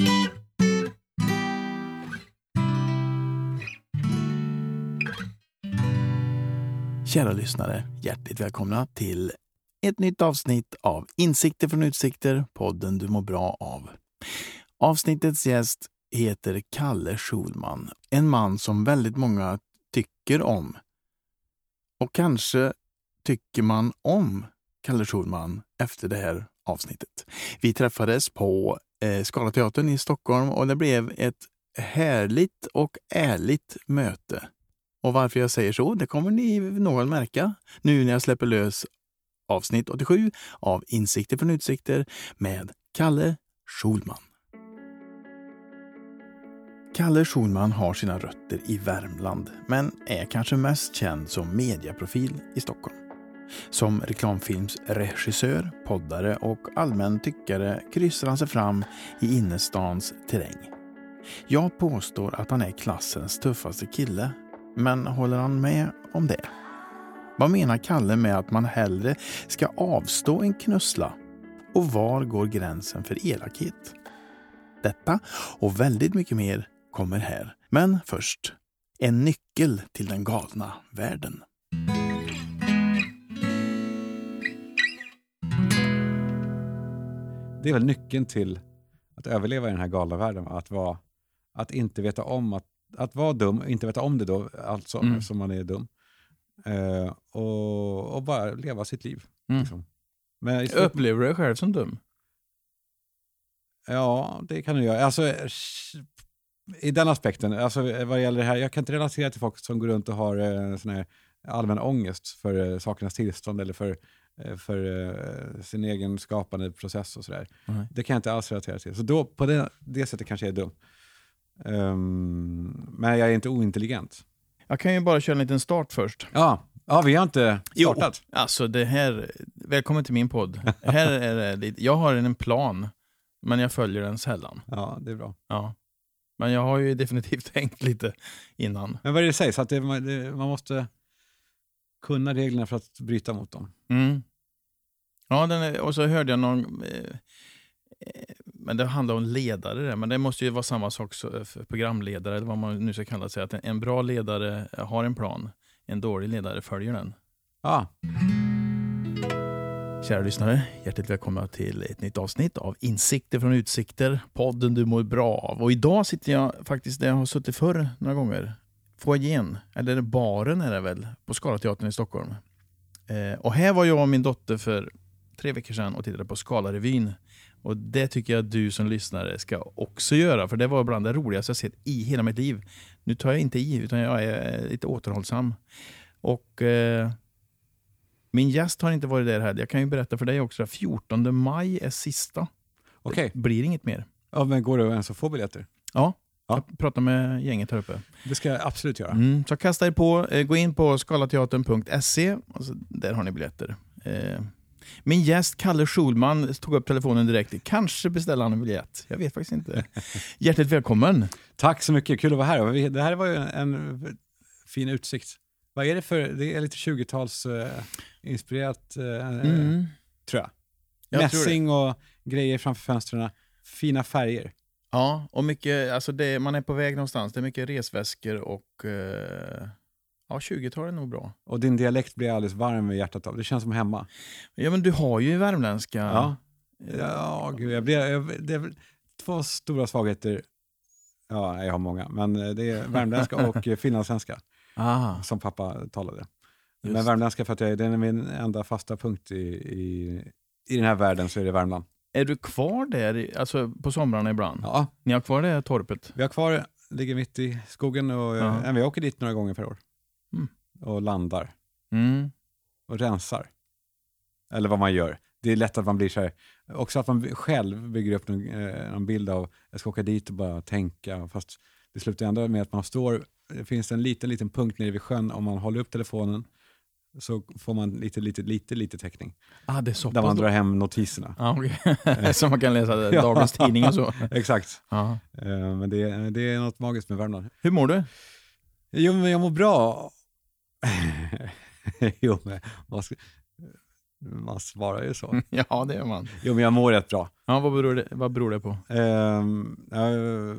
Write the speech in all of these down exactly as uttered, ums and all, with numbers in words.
Kära lyssnare, hjärtligt välkomna till ett nytt avsnitt av Insikter från utsikter, podden du mår bra av. Avsnittets gäst heter Kalle Schulman, en man som väldigt många tycker om. Och kanske tycker man om Kalle Schulman efter det här avsnittet. Vi träffades på eh, Scalateatern i Stockholm och det blev ett härligt och ärligt möte. Och varför jag säger så, det kommer ni nog att märka nu när jag släpper lös avsnitt åttiosju av Insikter från utsikter med Kalle Schulman. Kalle Schulman har sina rötter i Värmland men är kanske mest känd som mediaprofil i Stockholm. Som reklamfilmsregissör, poddare och allmän tyckare kryssar han sig fram i innerstans terräng. Jag påstår att han är klassens tuffaste kille. Men håller han med om det? Vad menar Kalle med att man hellre ska avstå en knussla? Och var går gränsen för elakhet? Detta och väldigt mycket mer kommer här. Men först, en nyckel till den galna världen. Det är väl nyckeln till att överleva i den här galna världen. Att, vara, att inte veta om att Att vara dum, inte veta om det då, alltså mm. som man är dum. Uh, och, och bara leva sitt liv. Mm. Liksom. Men istället... Upplever du dig själv som dum? Ja, det kan du göra. Alltså, i den aspekten, alltså vad gäller det här, jag kan inte relatera till folk som går runt och har uh, sån här allmän ångest för uh, sakernas tillstånd eller för, uh, för uh, sin egen skapande process och sådär. Mm. Det kan jag inte alls relatera till. Så då, på det, det sättet kanske jag är dum. Um, men jag är inte ointelligent. Jag kan ju bara köra en liten start först. Ja, ja vi har inte startat. Jo, alltså det här, välkommen till min podd. Här är det, jag har en plan, men jag följer den sällan. Ja, det är bra. Ja. Men jag har ju definitivt tänkt lite innan. Men vad är det sägs? Att det, det, man måste kunna reglerna för att bryta mot dem. Mm. Ja, den är, och så hörde jag någon... Eh, Men det handlar om ledare där. Men det måste ju vara samma sak för programledare, eller vad man nu ska kalla sig. Att en bra ledare har en plan. En dålig ledare följer den. Ja. Kära lyssnare, hjärtligt välkomna till ett nytt avsnitt av Insikter från utsikter. Podden du mår bra av. Och idag sitter jag faktiskt där jag har suttit förr några gånger. Foajén, eller baren är det väl, på Scalateatern i Stockholm. Eh, och här var jag och min dotter för tre veckor sedan och tittade på Skalarevyn. Och det tycker jag att du som lyssnare ska också göra. För det var bland det roligaste jag sett i hela mitt liv. Nu tar jag inte i, utan jag är lite återhållsam. Och eh, min gäst har inte varit där här. Jag kan ju berätta för dig också. fjortonde maj är sista. Okej. Det blir inget mer. Ja, men går det ens att få biljetter? Ja, ja. Jag pratar med gänget här uppe. Det ska jag absolut göra. Mm, så kasta er på. Eh, gå in på skalateatern punkt se. Alltså, där har ni biljetter. Eh, Min gäst Kalle Schulman tog upp telefonen direkt. Kanske beställa han en biljett. Jag vet faktiskt inte. Hjärtligt välkommen. Tack så mycket. Kul att vara här. Det här var ju en fin utsikt. Vad är det för? Det är lite tjugotals uh, inspirerat uh, mm. tror jag. jag Mässing tror och grejer framför fönstren. Fina färger. Ja, och mycket, alltså det, man är på väg någonstans. Det är mycket resväskor och uh, ja, tjugotal är nog bra. Och din dialekt blir alldeles varm i hjärtat av. Det känns som hemma. Ja, men du har ju värmländska. Ja, ja gud, jag blir, jag, det är två stora svagheter. Ja, jag har många. Men det är värmländska och finlandssvenska. Ah. Som pappa talade. Just. Men värmländska för att jag, det är min enda fasta punkt i, i, i den här världen, så är det Värmland. Är du kvar där, alltså på somrarna ibland? Ja. Ni har kvar det här torpet? Vi har kvar, ligger mitt i skogen och ja. vi åker dit några gånger per år. Mm. Och landar. Mm. Och rensar. Eller vad man gör. Det är lätt att man blir så här. Också att man själv bygger upp någon, eh, någon bild av jag ska åka dit och bara tänka. Fast det slutar ändå med att man står. Det finns en liten, liten punkt nere vid sjön. Om man håller upp telefonen så får man lite, lite, lite, lite täckning. Ah, det är så där man drar hem notiserna. Ah, okay. Så man kan läsa dagens tidning och så. Exakt. Ah. Eh, men det, det är något magiskt med Värmland. Hur mår du? Jo, men jag mår bra. jo, men vad ska... Man svarar ju så. Ja, det är man. Jo, men jag mår rätt bra. Ja, vad beror det, vad beror det på? Um, uh,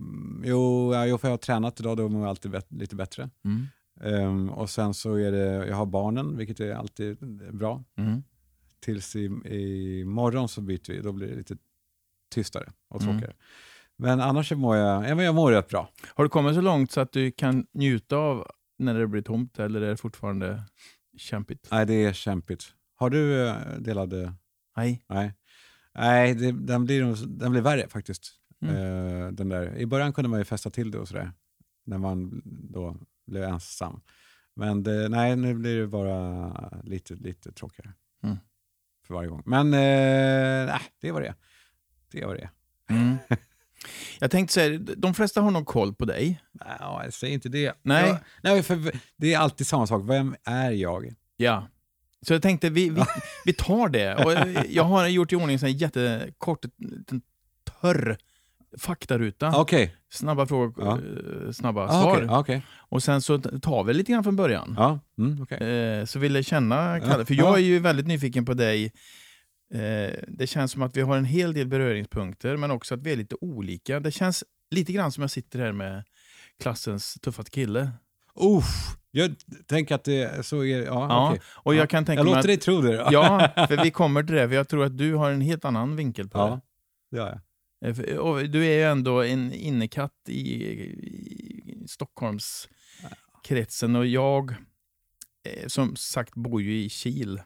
jo, jag, för jag har tränat idag, då mår jag alltid bet- lite bättre. Mm. Um, och sen så är det, jag har barnen, vilket är alltid bra. Mm. Tills i, i morgon så byter vi, då blir det lite tystare och Mm. tråkigare. Men annars mår jag, ja, men jag mår rätt bra. Har du kommit så långt så att du kan njuta av när det blir tomt, eller är det fortfarande kämpigt? Nej, det är kämpigt. Har du uh, delade? Nej. Nej, Nej det, den, blir, nog- den blir värre faktiskt. Mm. Uh, den där. I början kunde man ju fästa till det och sådär. När man då blev ensam. Men det, nej, nu blir det bara lite, lite tråkigare. Mm. För varje gång. Men uh, nej, det var det. Det var det. Mm. Jag tänkte säga, de flesta har nog koll på dig. Nej, jag säger inte det. Nej. Jag, nej, för det är alltid samma sak. Vem är jag? Ja. Så jag tänkte, vi, vi, vi tar det. Och jag har gjort i ordning en jättekort, en törr faktaruta. Okej. Okay. Snabba frågor, Ja. eh, snabba Ah, svar. okay. Okay. Och sen så tar vi lite grann från början. Ja, mm, okay. Eh, så vill jag känna, Kalle, Ja. för jag är ju väldigt nyfiken på dig. Eh, det känns som att vi har en hel del beröringspunkter, men också att vi är lite olika. Det känns lite grann som jag sitter här med klassens tuffaste kille. Uff, jag tänker att det så är. Ja, Ja, okay. och jag ja. kan tänka jag mig låter att, dig tro det då. ja, för vi kommer till det, för jag tror att du har en helt annan vinkel på Ja, det har jag. det. Eh, för- Och du är ju ändå en innekatt i, i Stockholmskretsen, och jag eh, som sagt bor ju i Kil.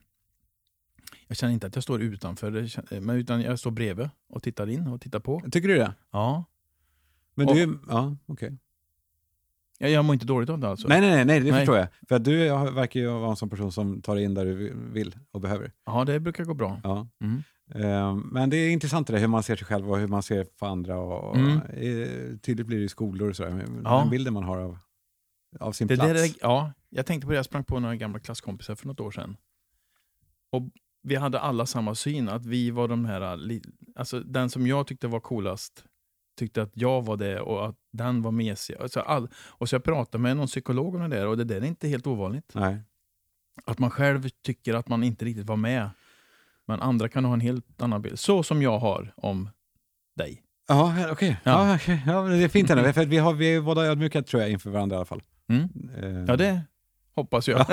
Jag känner inte att jag står utanför, det kän- men utan jag står bredvid och tittar in och tittar på. Tycker du det? Ja, Men Och- du är, ja, okej. jag, jag mår inte dåligt av det alltså. Nej, nej, nej, nej, det Nej. förstår jag. För att du jag verkar ju vara en sån person som tar dig in där du vill och behöver. Ja, det brukar gå bra. Ja. Mm. Eh, men det är intressant det där, hur man ser sig själv och hur man ser på andra. Och, Mm. och, eh, tydligt blir det i skolor och sådär. Ja. Den bilden man har av, av sin Det plats. där är, ja, jag tänkte på det, jag sprang på några gamla klasskompisar för något år sedan. Och vi hade alla samma syn, att vi var de här, li- alltså den som jag tyckte var coolast tyckte att jag var det och att den var mesig. Alltså all, och så jag pratade med någon psykolog om det där, och det där är inte helt ovanligt. Nej. Att man själv tycker att man inte riktigt var med, men andra kan ha en helt annan bild. Så som jag har om dig. Ja, okej. Okay. Ja. Ja. Okay. Ja, men det är fint ändå. För att vi, har, vi är båda ödmjuka tror jag inför varandra i alla fall. Mm. Eh. Ja, det hoppas jag.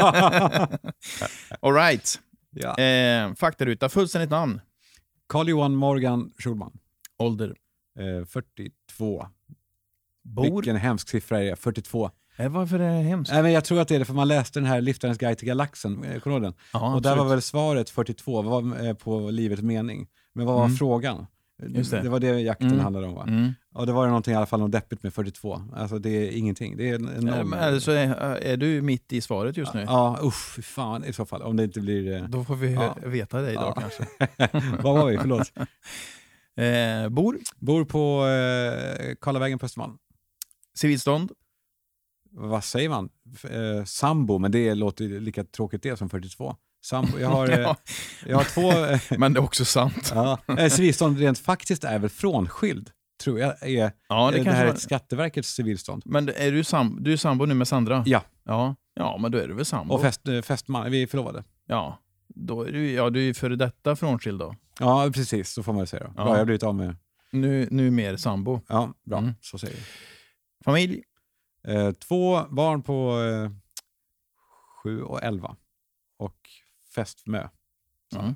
All right. Ja. Eh, faktaruta, fullständigt namn. Carl-Johan Morgan Schulman. Ålder. Eh, fyrtiotvå. Bor. Vilken hemsk siffra är det? fyrtiotvå. Eh, varför är det hemskt? Nej, men jag tror att det är det, för man läste den här Liftarens guide till galaxen. eh, Kommer du ihåg den? Ja, och där absolut. var väl svaret fyrtiotvå var, eh, på livets mening. Men vad var Mm. frågan? Just det. det var det jakten Mm. handlade om, va? Mm. Och det var det någonting i alla fall något deppigt med fyrtiotvå. Alltså det är ingenting. Det är en Eh, enorm... men Alltså, är, är du mitt i svaret just nu? Ja, usch, fy fan i så fall. Om det inte blir... Eh... Då får vi Ja. hö- veta det idag Ja. kanske. Vad var vi? Förlåt. Eh, bor. Bor på eh, Karlavägen på Östermalm. Civilstånd. Vad säger man? F- Eh, sambo, men det låter ju lika tråkigt det som fyrtiotvå. Sambo. Jag har, eh, Ja, jag har två... Eh, men det är också sant. ja, eh, civilstånd rent faktiskt är väl frånskild, tror jag. Är, Ja, det det kanske här är var- ett Skatteverkets civilstånd. Men är du, sam, du är sambo nu med Sandra? Ja, Ja, ja, men då är du väl sambo? och fest, eh, fästman. Vi är förlovade. Ja, då är du, ja, du är ju före detta frånskild då. Ja, precis. Så får man väl säga. Då. Ja. Bra, jag har blivit av med... Nu, nu mer sambo. Ja, bra. Mm. Så säger vi. Familj. Eh, två barn på eh, sju och elva. Och fästmö. Mm.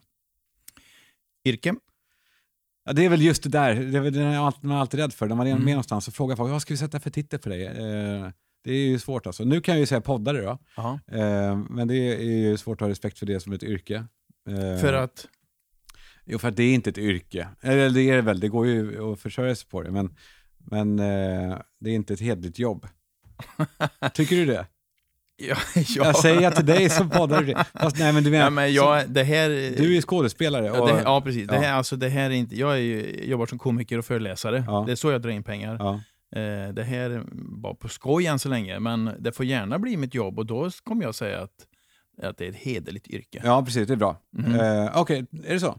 Yrke. Ja, det är väl just det där. Det är väl det man är alltid rädd för. När man är Mm. med någonstans och frågar folk, vad ska vi sätta för titel för dig? Eh, det är ju svårt alltså. Nu kan jag ju säga poddare då. Ja. Eh, men det är ju svårt att ha respekt för det som ett yrke. Eh, För att? Jo, för att det är inte ett yrke. Eller det är det väl. Det går ju att försörja sig på det. Men, men eh, det är inte ett hederligt jobb. Tycker du det? Ja, ja. Jag säger till dig som poddare. Fast nej, men du menar, Ja, men jag, det här, du är ju skådespelare. Och, ja, det, ja, precis. Det ja. här, alltså, det här är inte, jag är ju, jobbar som komiker och föreläsare. Ja. Det är så jag drar in pengar. ja. Eh, det här är bara på skoj än så länge, men det får gärna bli mitt jobb, och då kommer jag säga att, att det är ett hederligt yrke. ja, precis. Det är bra. Mhm. Eh, Okej, är det så?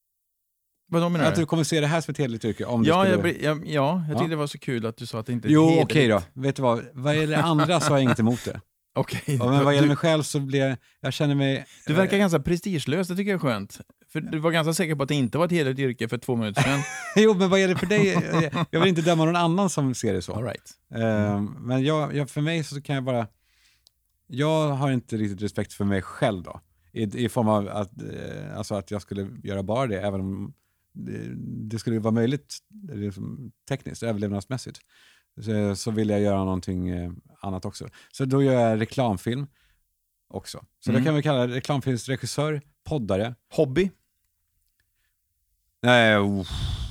Vad menar Att du? du kommer se det här som ett hederligt yrke? Om du Ja, skulle... jag, blir- ja, ja, jag tyckte Ja. det var så kul att du sa att det inte är Jo, hederligt. okej då. Vet du vad? Vad är det andra så har jag inget emot det. Okej. Och men vad gäller Du, mig själv så blir jag, jag känner mig... du verkar ganska prestigelös, det tycker jag är skönt. För du var ganska säker på att det inte var ett heligt yrke för två minuter sedan. Jo, men vad gäller för dig? Jag vill inte döma någon annan som ser det så. All right. Mm. Men jag, jag, för mig så kan jag bara... Jag har inte riktigt respekt för mig själv då. I, i form av att, alltså att jag skulle göra bara det, även om det, det skulle vara möjligt liksom, tekniskt, överlevnadsmässigt. Så, så vill jag göra någonting eh, annat också. Så då gör jag reklamfilm också. Så mm. det kan vi kalla reklamfilmsregissör, poddare. Hobby? Nej, oh.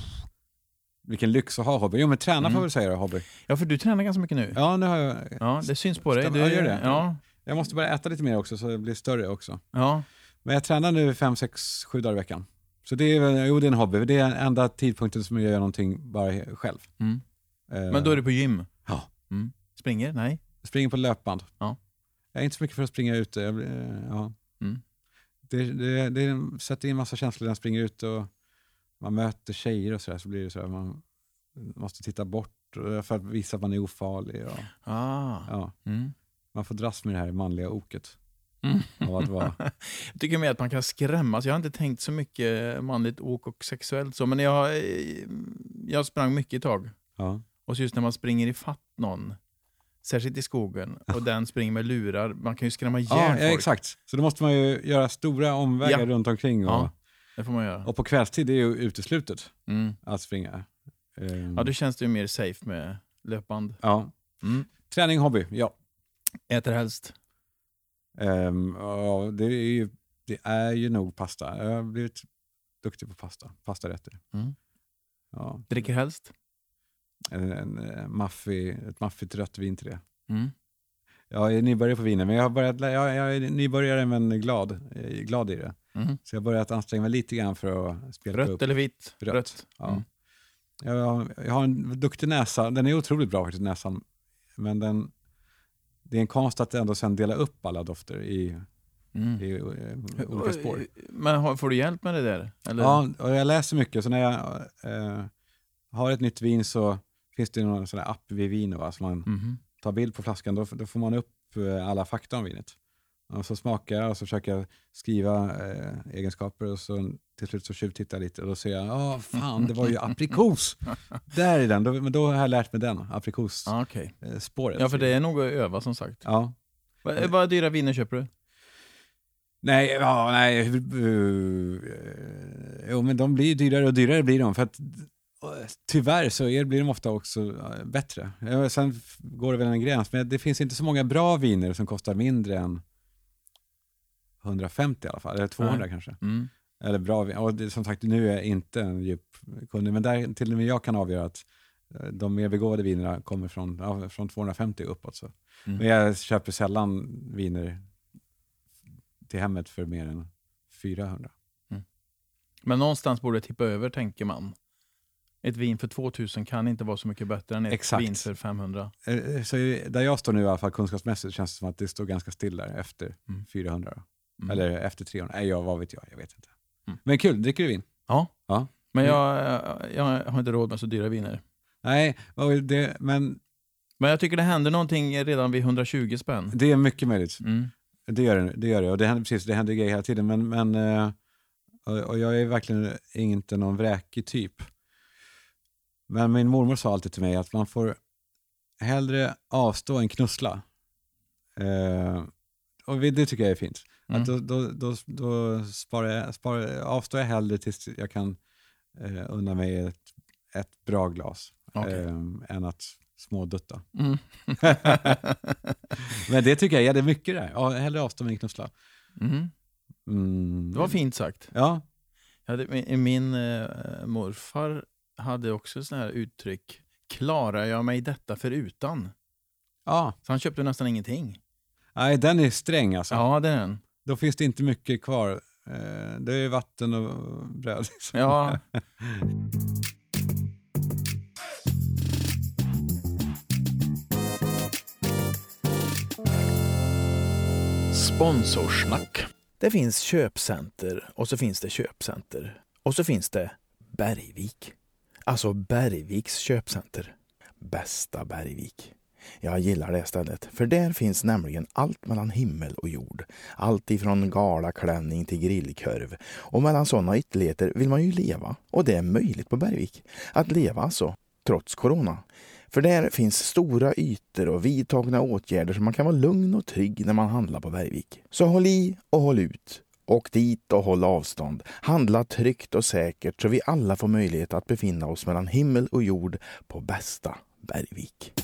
Vilken lyx att ha hobby. Jo, men träna mm. får jag väl säga det, hobby. Ja, för du tränar ganska mycket nu. Ja, nu har jag... Ja, det syns på dig. Du, jag gör det. Ja. Jag måste bara äta lite mer också så det blir större också. Ja. Men jag tränar nu fem, sex, sju dagar i veckan. Så det är, jo, det är en hobby. Det är den enda tidpunkten som jag gör någonting bara själv. Mm. Uh, Men då är du på gym? Ja. Mm. Springer? Nej. Springer på löpband. Ja. Jag är inte så mycket för att springa ute. Jag, ja. mm. det, det, det sätter in massa känslor när jag springer ut och man möter tjejer och sådär, så blir det så här, man måste titta bort för att visa att man är ofarlig. Och, ah. ja. mm. Man får dras med det här manliga oket. Mm. Att vara... Jag tycker mer att man kan skrämmas. Jag har inte tänkt så mycket manligt ok och sexuellt så, men jag, jag sprang mycket ett tag. Ja. Och så just när man springer i fatt någon, särskilt i skogen, och den springer med lurar, man kan ju skrämma ihjäl ja, folk. Ja, exakt. Så då måste man ju göra stora omvägar ja. runt omkring. Och, ja, det får man göra. Och på kvällstid är ju uteslutet mm. att springa. Um... Ja, då känns det ju mer safe med löpband. Ja. Mm. Träning, hobby, ja. Äter helst? Um, ja, det är ju det är ju nog pasta. Jag har blivit duktig på pasta. Pastarätter. Mm. Ja. Dricker helst? En, en, en maffig, ett maffigt rött vin till det. Mm. Jag är nybörjare på viner, men jag har börjat, jag, jag är nybörjare men glad, jag är glad i det. Mm. Så jag har börjat anstränga mig lite grann för att spela rött upp. Rött eller vitt? Rött. Rött. Ja. Mm. Jag, har, jag har en duktig näsa, den är otroligt bra faktiskt, näsan. Men den, det är en konst att ändå sen dela upp alla dofter i, mm. i, i olika spår. Men har, får du hjälp med det där? Eller? Ja, och jag läser mycket. Så när jag eh, har ett nytt vin så finns det någon sån här app vid vin, va? Så man mm. tar bild på flaskan, då, då får man upp eh, alla fakta om vinet. Och så smakar jag och så försöker jag skriva eh, egenskaper och så till slut så tjuvtittar jag lite och då ser jag, ja fan, det var ju aprikos. Där är den, då, men då har jag lärt mig den, aprikos ah, okay. eh, spåret. Ja, för det är nog att öva som sagt. Ja. Vad, vad dyra viner köper du? Nej, ja, nej. Uh, uh, jo, men de blir dyrare och dyrare blir de för att tyvärr så är, blir de ofta också bättre. Sen går det väl en gräns, men det finns inte så många bra viner som kostar mindre än hundrafemtio i alla fall, eller tvåhundra Nej. kanske. Mm. Eller bra vin. Och det, som sagt, nu är jag inte en djup kunde, men där till och med jag kan avgöra att de mer begåvade vinerna kommer från, ja, från tvåhundrafemtio uppåt. Så. Mm. Men jag köper sällan viner till hemmet för mer än fyrahundra. Mm. Men någonstans borde det tippa över, tänker man. Ett vin för tvåtusen kan inte vara så mycket bättre än ett Exakt. vin för femhundra. Så där jag står nu i alla fall kunskapsmässigt känns det som att det står ganska still där efter mm. fyrahundra. Mm. Eller efter trehundra. Nej, jag, vad vet jag? Jag vet inte. Mm. Men kul, dricker du vin? Ja. ja. Men jag, jag har inte råd med så dyra viner. Nej, det, men... Men jag tycker det händer någonting redan vid hundratjugo spänn. Det är mycket möjligt. Mm. Det gör det, det gör det. Och det händer, precis, det händer grejer hela tiden. Men, men, och jag är verkligen inte någon vräkig typ. Men min mormor sa alltid till mig att man får hellre avstå än knussla. Eh, och det tycker jag är fint. Mm. Att då då, då, då sparar jag, sparar, avstår jag hellre tills jag kan eh, unna mig ett, ett bra glas. Okay. Eh, än att smådutta. Mm. Men det tycker jag är det mycket där. Ja, hellre avstå än knussla. Mm. Mm. Det var fint sagt. Ja. Jag hade, min min äh, morfar hade också sån här uttryck. Klarar jag mig detta förutan? Ja. Så han köpte nästan ingenting. Nej, den är sträng alltså. Ja, det är den. Då finns det inte mycket kvar. Eh, det är vatten och bröd. Liksom. Ja. Sponsorsnack. Det finns köpcenter och så finns det köpcenter. Och så finns det Bergvik. Alltså Bergviks köpcenter. Bästa Bergvik. Jag gillar det stället, för där finns nämligen allt mellan himmel och jord. Allt ifrån galaklänning till grillkorv. Och mellan sådana ytterligheter vill man ju leva. Och det är möjligt på Bergvik. Att leva alltså, trots corona. För där finns stora ytor och vidtagna åtgärder så man kan vara lugn och trygg när man handlar på Bergvik. Så håll i och håll ut. Åk dit och håll avstånd. Handla tryggt och säkert så vi alla får möjlighet att befinna oss mellan himmel och jord på bästa Bergvik.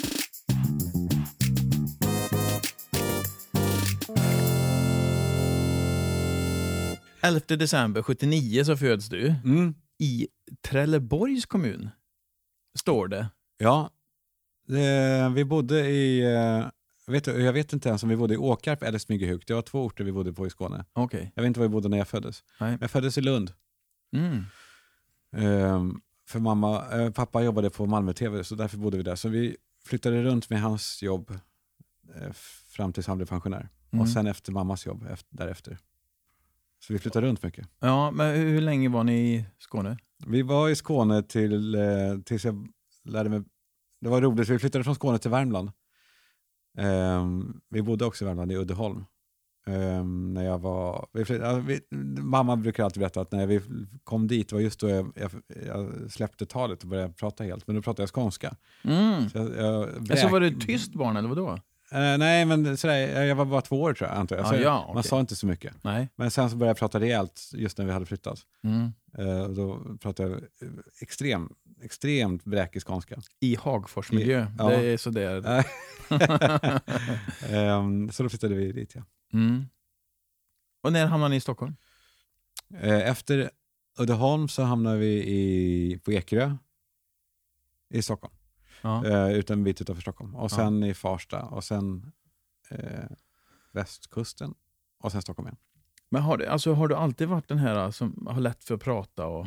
elfte december sjuttionio så föds du Mm. i Trelleborgs kommun, står det. Ja, det, vi bodde i, eh, vet du, jag vet inte ens om vi bodde i Åkarp eller Smygehuk. Det var två orter vi bodde på i Skåne. Okay. Jag vet inte var vi bodde när jag föddes. Nej. Jag föddes i Lund. Mm. Um, för mamma, äh, pappa jobbade på Malmö T V så därför bodde vi där. Så vi flyttade runt med hans jobb eh, fram tills han blev pensionär. Mm. Och sen efter mammas jobb efter, därefter. Så vi flyttade runt mycket. Ja, men hur länge var ni i Skåne? Vi var i Skåne till, eh, tills jag lärde mig. Det var roligt, vi flyttade från Skåne till Värmland. Um, vi bodde också i Värmland, i Uddeholm. Um, när jag var, vi flyttade, alltså vi, mamma brukar alltid berätta att när vi kom dit var just då jag, jag, jag släppte talet och började prata helt. Men då pratade jag skånska. Mm. Så jag, jag bräk, alltså var du tyst barn eller vadå? Uh, nej, men sådär, jag var bara två år tror jag, antar jag. Ah, ja, Man okay. sa inte så mycket. Nej. Men sen så började jag prata rejält just när vi hade flyttat. Mm. Uh, då pratade jag extrem, extremt bräkig skånska. I Hagforsmiljö, ja. det är sådär. um, så då flyttade vi dit, ja. Mm. Och när hamnade ni i Stockholm? Uh, efter Uddeholm så hamnade vi i, på Ekerö i Stockholm. Ja. Uh, utan en bit utanför Stockholm. Och sen ja. i Farsta. Och sen uh, västkusten. Och sen Stockholm igen. Men har, det, alltså, har du alltid varit den här som har lätt för att prata? Och...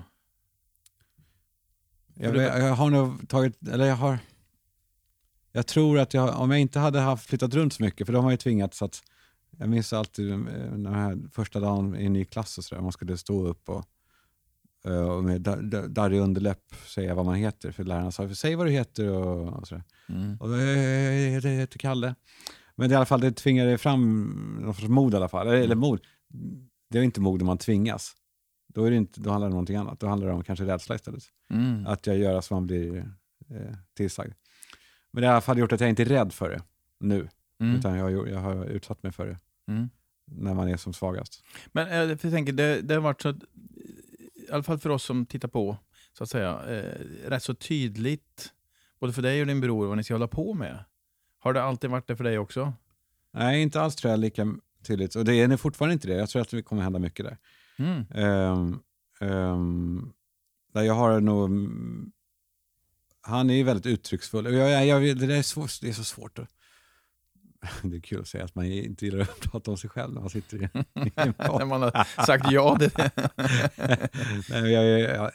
Jag, jag, jag har nog tagit... Eller jag har... Jag tror att jag... Om jag inte hade haft flyttat runt så mycket. För de har ju tvingats att... Jag minns alltid den här första dagen i en ny klass och sådär. Man skulle stå upp och... och med darrig underläpp säga vad man heter. För lärarna sa, säg vad du heter och, och sådär. Mm. Och jag heter Kalle. Men i alla fall, det tvingade fram någon sorts mod i alla fall. Eller, eller mod. Det är inte mod när man tvingas. Då, är det inte, då handlar det om någonting annat. Då handlar det om kanske rädsla istället. Mm. Att jag gör så man blir eh, tillsagd. Men det har i alla fall gjort att jag inte är rädd för det nu. Mm. Utan jag, jag har utsatt mig för det. Mm. När man är som svagast. Men eh, jag tänker, det, det har varit så att, i alla fall för oss som tittar på, så att säga, eh, rätt så tydligt, både för dig och din bror, vad ni ska hålla på med. Har det alltid varit det för dig också? Nej, inte alls tror jag lika tydligt. Och det är fortfarande inte det. Jag tror att det kommer hända mycket där. Mm. Um, um, där jag har nog... Han är ju väldigt uttrycksfull. Jag, jag, jag, det, är svårt, det är så svårt. Att, det är kul att säga att man inte gillar att prata om sig själv när man sitter i, i en podd. När man har sagt ja. Det. nej, jag, jag,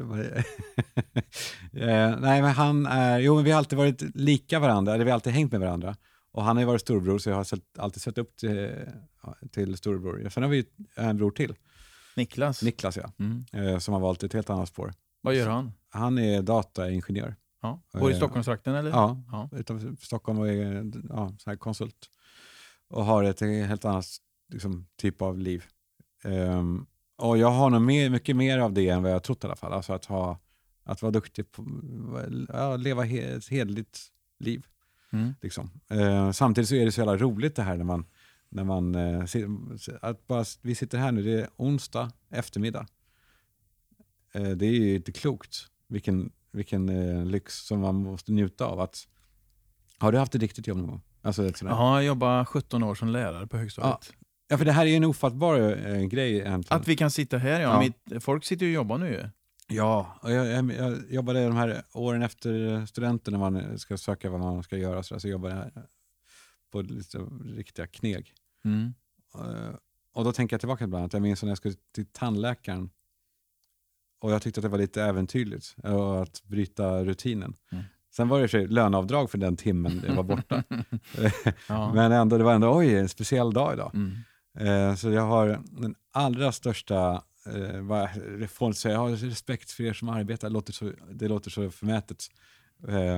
jag, nej, men han är... Jo, men vi har alltid varit lika varandra. Eller vi har alltid hängt med varandra. Och han har ju varit storbror så jag har alltid sett upp till, till storbror. Sen har vi en bror till. Niklas. Niklas, ja. Mm. Som har valt ett helt annat spår. Vad gör han? Han är dataingenjör. Ja. Bor i Stockholmstrakten eller? Ja, ja. Utanför Stockholm och är ja, så här konsult. Och har ett helt annat liksom, typ av liv. Um, och jag har nog mer, mycket mer av det än vad jag trott i alla fall. Alltså att, ha, att vara duktig på ja, leva ett hederligt liv. Mm. Liksom. Uh, samtidigt så är det så jävla roligt det här när man, när man uh, att bara, vi sitter här nu, det är onsdag eftermiddag. Uh, det är ju inte klokt vilken, vilken uh, lyx som man måste njuta av. Att, har du haft ett riktigt jobb någon gång? Alltså, ja, jag jobbar sjutton år som lärare på högstadiet. Ja, ja för det här är ju en ofattbar uh, grej egentligen. Att vi kan sitta här, ja. ja. Mitt, folk sitter ju och jobbar nu. Ja, och jag, jag, jag jobbade de här åren efter studenten när man ska söka vad man ska göra. Så, så jobbade jag på lite riktiga kneg. Mm. Uh, och då tänker jag tillbaka ibland att jag minns när jag skulle till tandläkaren. Och jag tyckte att det var lite äventyrligt uh, att bryta rutinen. Mm. Sen var det för löneavdrag för den timmen jag var borta. ja. Men ändå, det var ändå, oj, en speciell dag idag. Mm. Uh, så jag har den allra största... Uh, vad jag får säga, jag har respekt för er som arbetar. Det låter så, det låter så förmätet. Uh,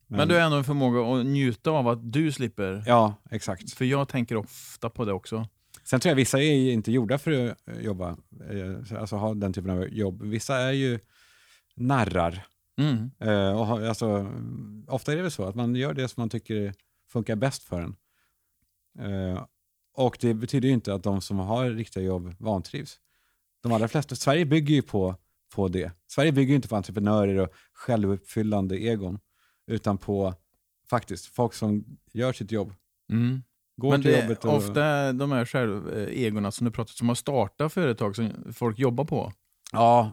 Men, Men du har ändå en förmåga att njuta av att du slipper. Ja, exakt. För jag tänker ofta på det också. Sen tror jag vissa är inte gjorda för att jobba, alltså ha den typen av jobb. Vissa är ju narrar. Mm. Uh, och ha, alltså, ofta är det väl så att man gör det som man tycker funkar bäst för en. Uh, och det betyder ju inte att de som har riktiga jobb vantrivs. De allra flesta, Sverige bygger ju på, på det. Sverige bygger ju inte på entreprenörer och självuppfyllande egon, utan på faktiskt folk som gör sitt jobb. Mm. Går Men till det jobbet är och... ofta de här själv, eh, egorna som du pratar som har startat företag som folk jobbar på. Ja,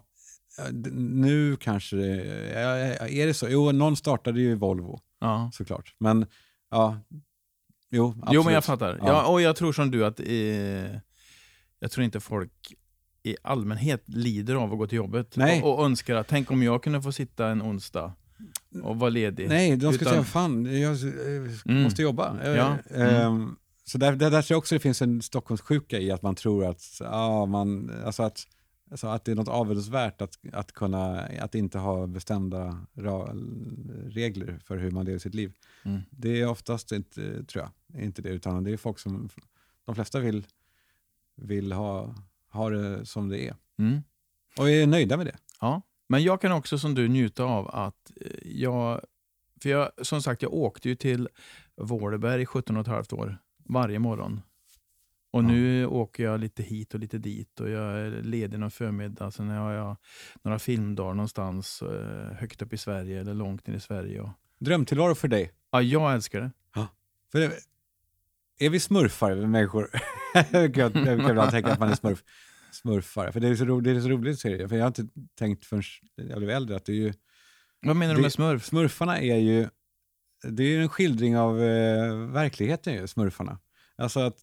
nu kanske det är det så. Jo, någon startade ju Volvo, ja. såklart. Men ja, jo, absolut. Jo, men jag fattar. Ja. Ja, och jag tror som du att eh, jag tror inte folk i allmänhet lider av att gå till jobbet. Nej. Och, och önskar att, tänk om jag kunde få sitta en onsdag och vara ledig. Nej, de ska Utan... säga, fan, jag mm. måste jobba. Ja. Mm. Så där, där, där tror jag också det finns en Stockholmssjuka i att man tror att, ja, man, alltså att, alltså att det är något avundsvärt att, att, kunna, att inte ha bestämda ra, regler för hur man lever sitt liv. Mm. Det är oftast inte, tror jag, inte det, utan det är folk som, de flesta vill, vill ha, ha det som det är. Mm. Och är nöjda med det. Ja. Men jag kan också som du njuta av att jag, för jag, som sagt, jag åkte ju till Vårberg i sjutton och ett halvt år varje morgon. Och ja. Nu åker jag lite hit och lite dit och jag är ledig någon förmiddag. Sen har jag några filmdagar någonstans högt upp i Sverige eller långt ner i Sverige. Och... Drömtillvaro för dig? Ja, jag älskar det. Ja. För det, är vi smurfar med människor? jag kan ibland tänka att man är smurf. Smurfar. För det är så, ro, det är så roligt serie. För jag har inte tänkt förrän jag blev äldre att det är ju... Vad menar det, du med smurf? Smurfarna är ju... Det är ju en skildring av eh, verkligheten ju, smurfarna. Alltså att...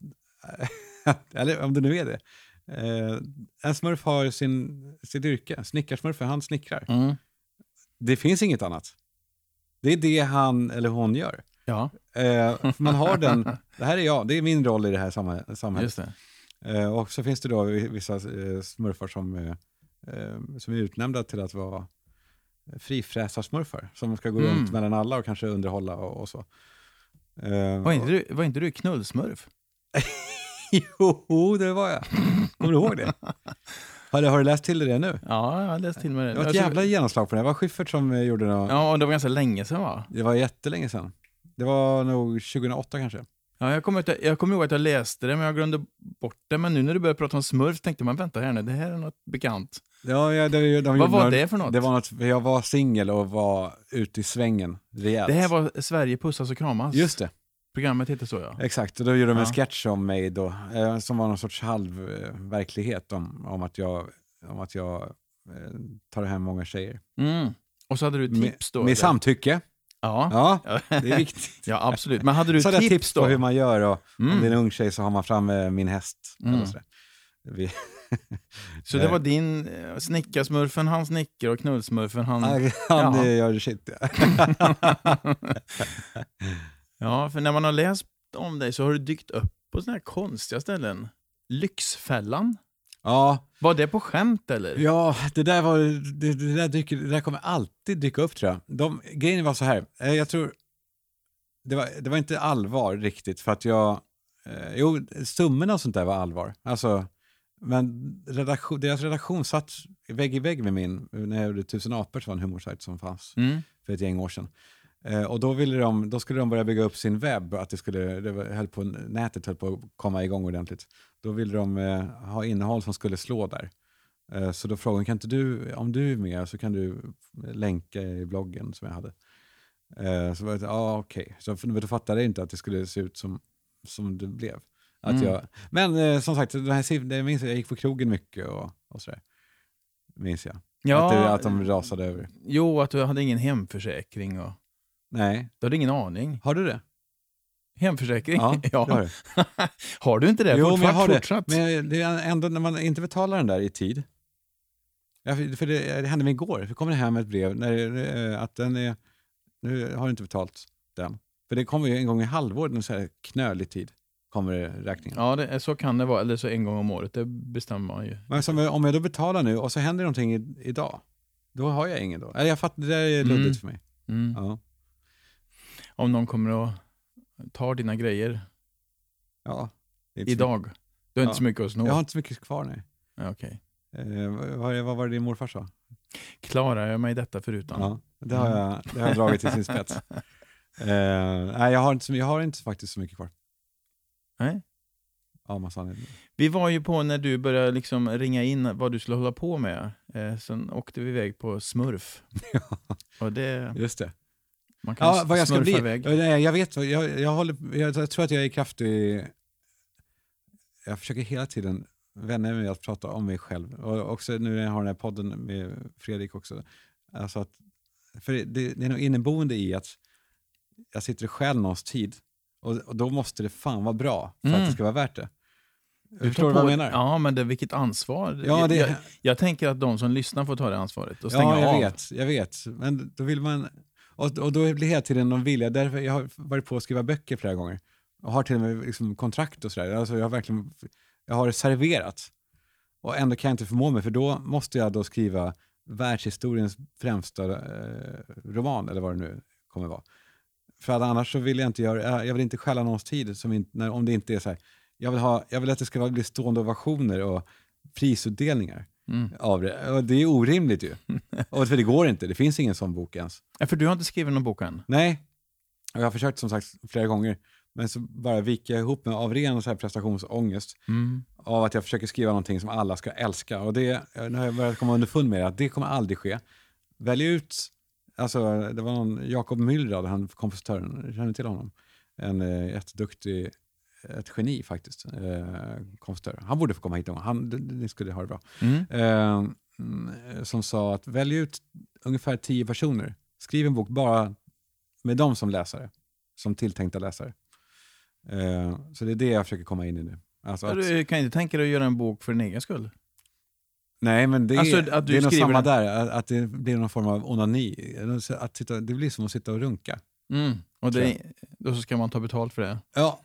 eller om det nu är det. Eh, en smurf har sin, sitt yrke. Snickarsmurfen, han snickrar. Mm. Det finns inget annat. Det är det han eller hon gör. Ja. Eh, man har den... Det här är jag. Det är min roll i det här samhället. Just det. Uh, och så finns det då vissa uh, smurfar som, uh, uh, som är utnämnda till att vara frifräsarsmurfar som ska gå mm. runt mellan alla och kanske underhålla och, och så. Uh, var, inte du, var inte du knullsmurf? Jo, det var jag. Kommer du ihåg det? Har du, har du läst till det nu? Ja, jag har läst till med det. Det var ett jävla genomslag på det. Det var Schyffert som uh, gjorde det. Ja, och det var ganska länge sedan, va? Det var jättelänge sedan. Det var nog tjugohundraåtta kanske. Ja, jag kommer, jag kommer ihåg att jag läste det, men jag glömde bort det. Men nu när du började prata om smurf tänkte man, vänta här nu, det här är något bekant. Ja, ja, det, de Vad var något, det för något? Det var något, jag var singel och var ute i svängen rejält. Det här var Sverige pussas och kramas. Just det. Programmet heter så, ja. Exakt, och då gjorde de en ja. sketch om mig då, eh, som var någon sorts halvverklighet om, om att jag, om att jag eh, tar hem många tjejer. Mm. Och så hade du tips då? Med, med samtycke. Ja. ja, det är viktigt. Ja, absolut. Men hade du så tips, tips då? på hur man gör och mm. om det är en ung tjej så har man fram eh, min häst. Mm. Eller så Vi... så det var din snickarsmurfen, han snickar och knullsmurfen, han... han ja. gör shit. Ja, för när man har läst om dig så har du dykt upp på såna här konstiga ställen. Lyxfällan. Ja. Var det på skämt eller? Ja, det där var det, det, där, dyker, det där kommer alltid dyka upp, tror jag. De, grejen var så här, jag tror det var, det var inte allvar riktigt för att jag eh, jo, summorna och sånt där var allvar. Alltså, men redaktion, deras redaktion satt vägg i vägg med min när jag gjorde Tusen apor, som var en humorsajt som fanns mm. för ett gäng år sedan. Eh, och då ville de, då skulle de börja bygga upp sin webb, att det skulle, det var, höll på, nätet höll på att komma igång ordentligt. Då ville de eh, ha innehåll som skulle slå där. Eh, så då frågade, kan inte du, om du är med så kan du länka i bloggen som jag hade. Eh, så var det, ja ah, okej. Okay. Så då fattade jag inte att det skulle se ut som, som det blev. Att mm. jag, men eh, som sagt, det här, det minns jag, jag gick på krogen mycket och, och sådär. Minns jag. Ja, att, det, att de rasade över. Jo, att du hade ingen hemförsäkring och... Nej. Du hade ingen aning. Har du det? Hemförsäkring? Ja, ja. Det har, du. Har du inte det? Jo, men jag har fortsatt? det. Men det är ändå när man inte betalar den där i tid. Ja, för det, det hände mig igår. Det kommer hem ett brev när, att den är, nu har du inte betalt den. För det kommer ju en gång i halvår, en så här knölig tid, kommer räkningen. Ja, det, så kan det vara. Eller så en gång om året, det bestämmer man ju. Men som, om jag då betalar nu och så händer någonting i, idag, då har jag ingen då. Eller jag fattar, det där är luddigt mm. för mig. Mm. Ja. om någon kommer och tar dina grejer Ja. Det är inte idag. så Du har Ja. inte så mycket att snå. Jag har inte så mycket kvar, nej. Ja, okej. Eh, vad, vad var det din morfar sa? Klarar jag mig detta förutan? Ja, det har jag, det har jag dragit till sin spets. Eh, nej, jag har, inte, så- jag har inte faktiskt så mycket kvar. Nej. Ja, massa anledningar. Vi var ju på när du började liksom ringa in vad du skulle hålla på med. Eh, sen åkte vi iväg på smurf. Och det, Just det. man kan Ja, vad jag ska smurfa bli. iväg. Nej, jag vet, jag, jag, håller, jag, jag tror att jag är kraftig. Jag försöker hela tiden vänja mig att prata om mig själv. Och också nu när jag har den här podden med Fredrik också. Alltså att, för det, det är nog inneboende i att jag sitter och stjäl någons tid. Och, och då måste det fan vara bra för Mm. att det ska vara värt det. Du Förstår tar du vad på- jag menar? Ja, men det, vilket ansvar. Ja, det- jag, jag tänker att de som lyssnar får ta det ansvaret och stänga Ja, jag av. vet, jag vet. Men då vill man... Och, och då blir det hela tiden någon vilja. Därför jag har varit på att skriva böcker flera gånger. Och har till och med liksom kontrakt och sådär. Alltså jag har verkligen... Jag har serverat. Och ändå kan jag inte förmå mig. För då måste jag då skriva världshistoriens främsta eh, roman. Eller vad det nu kommer vara. För att annars så vill jag inte göra... Jag vill inte stjäla någons tid. Som inte, när, om det inte är så här... Jag vill, ha, jag vill att det ska bli stående ovationer och prisutdelningar. Mm. Av det. Och det är orimligt ju. Och för det går inte. Det finns ingen sån bok ens. Ja, för du har inte skrivit någon bok än. Nej. Och jag har försökt som sagt flera gånger. Men så bara viker jag ihop med av ren så här prestationsångest. Mm. Av att jag försöker skriva någonting som alla ska älska. Och det, nu har jag börjat komma underfund med att det kommer aldrig ske. Välj ut, alltså det var någon Jakob Mylrad, han kompositören, känner till honom? En eh, jätteduktig, ett geni faktiskt, eh, kompositör. Han borde få komma hit någon gång. Han, ni skulle ha det bra. Mm. Eh, mm, som sa att välj ut ungefär tio personer. Skriv en bok bara med dem som läsare. Som tilltänkta läsare. Eh, så det är det jag försöker komma in i nu. Alltså Ja, att, du kan inte tänka dig att göra en bok för din egen skull. nej, men det, Alltså, är- att du det är nog skriver samma den- där. Att, att det blir någon form av onani. Att sitta, det blir som att sitta och runka. Mm. Och Tror det, då så ska man ta betalt för det. Ja,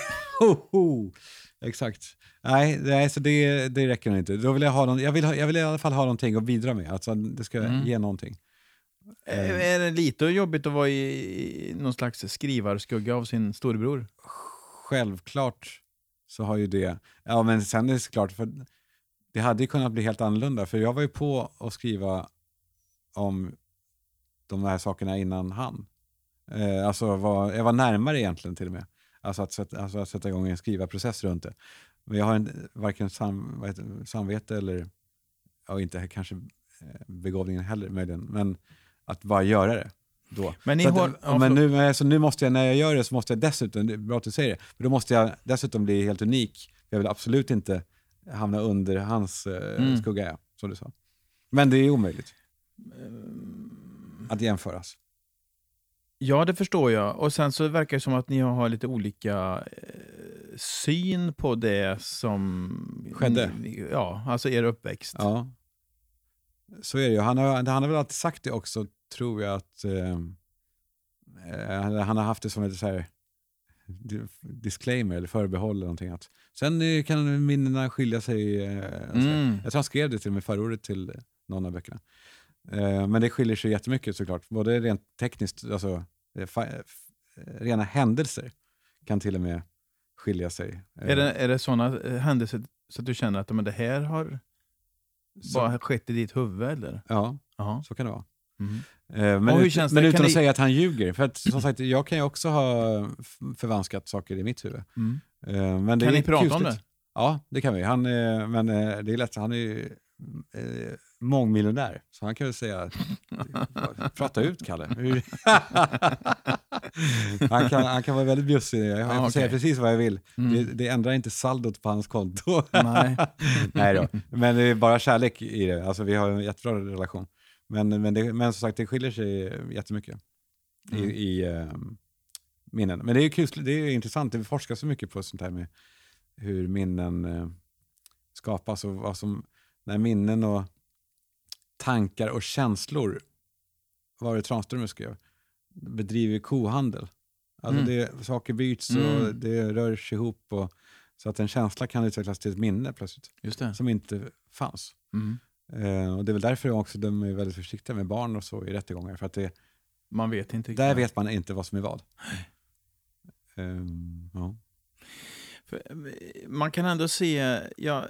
Hoho. Exakt. Nej, nej så det, det räcker nog inte. Då vill jag, ha någon, jag, vill ha, jag vill i alla fall ha någonting att bidra med. Alltså det ska Mm. ge någonting. Eh, Är det lite jobbigt att vara i, i någon slags skrivarskugga av sin storebror? Självklart så har ju det... Ja, men sen är det klart, för det hade ju kunnat bli helt annorlunda. För jag var ju på att skriva om de här sakerna innan han. Eh, alltså var, jag var närmare egentligen till och med. Alltså att, sätta, alltså att sätta igång en skrivarprocess runt det. Men jag har en, varken sam, vad heter, det, samvete eller, ja, inte kanske eh, begåvningen heller möjligen, men att bara göra det då. Men ni Så att, har- ja, men förlåt. nu, så nu måste jag, när jag gör det så måste jag dessutom, det är bra att du säger det, för då måste jag dessutom bli helt unik. Jag vill absolut inte hamna under hans eh, Mm. skugga, ja, som du sa. Men det är omöjligt att jämföras. Ja, det förstår jag. Och sen så verkar det som att ni har lite olika eh, syn på det som... Skedde. Ni, ja, alltså er uppväxt. Ja, så är det ju. Han har, han har väl alltid sagt det också, tror jag, att eh, eh, han har haft det som ett så här di- disclaimer eller förbehåll eller någonting. Att, sen eh, kan minnena skilja sig. Eh, och så här. Mm. Jag tror han skrev det till och med förordet till någon av böckerna. Eh, men det skiljer sig jättemycket såklart. Både rent tekniskt, alltså eh, fa- f- rena händelser kan till och med skilja sig. Eh, Är det, är det sådana eh, händelser så att du känner att men det här har så, bara skett i ditt huvud, eller? ja, Jaha. så kan det vara. Mm. Eh, Men, Och hur ut, känns men det? utan Kan att ni- säga att han ljuger. För att som sagt, jag kan ju också ha f- förvanskat saker i mitt huvud. Mm. Eh, Men det Kan är ni prata om kusligt. det? Ja, det kan vi. Han, eh, men eh, det är lätt. Han är ju eh, mångmiljonär. Så han kan väl säga, prata ut Kalle. Hur- han, kan, han kan vara väldigt bjussig. Jag får Ja, okej. säga precis vad jag vill. Mm. Det, det ändrar inte saldot på hans konto. Nej. Nej då. Men det är bara kärlek i det. Alltså vi har en jättebra relation. Men, men, det, men som sagt, det skiljer sig jättemycket Mm. i, i eh, minnen. Men det är ju kul, det är intressant. Det forskas så mycket på sånt här med hur minnen eh, skapas och vad som, när minnen och tankar och känslor, var det Tranströmer skrev, bedriver kohandel. Alltså Mm. det, saker byts och Mm. det rör sig ihop och, så att en känsla kan utvecklas till ett minne plötsligt Just det. som inte fanns. Mm. Eh, och det är väl därför också de är väldigt försiktiga med barn och så i rättegångar, för att det, Man vet inte. Där vet man inte vad som är vad. Um, ja. För, man kan ändå se ja,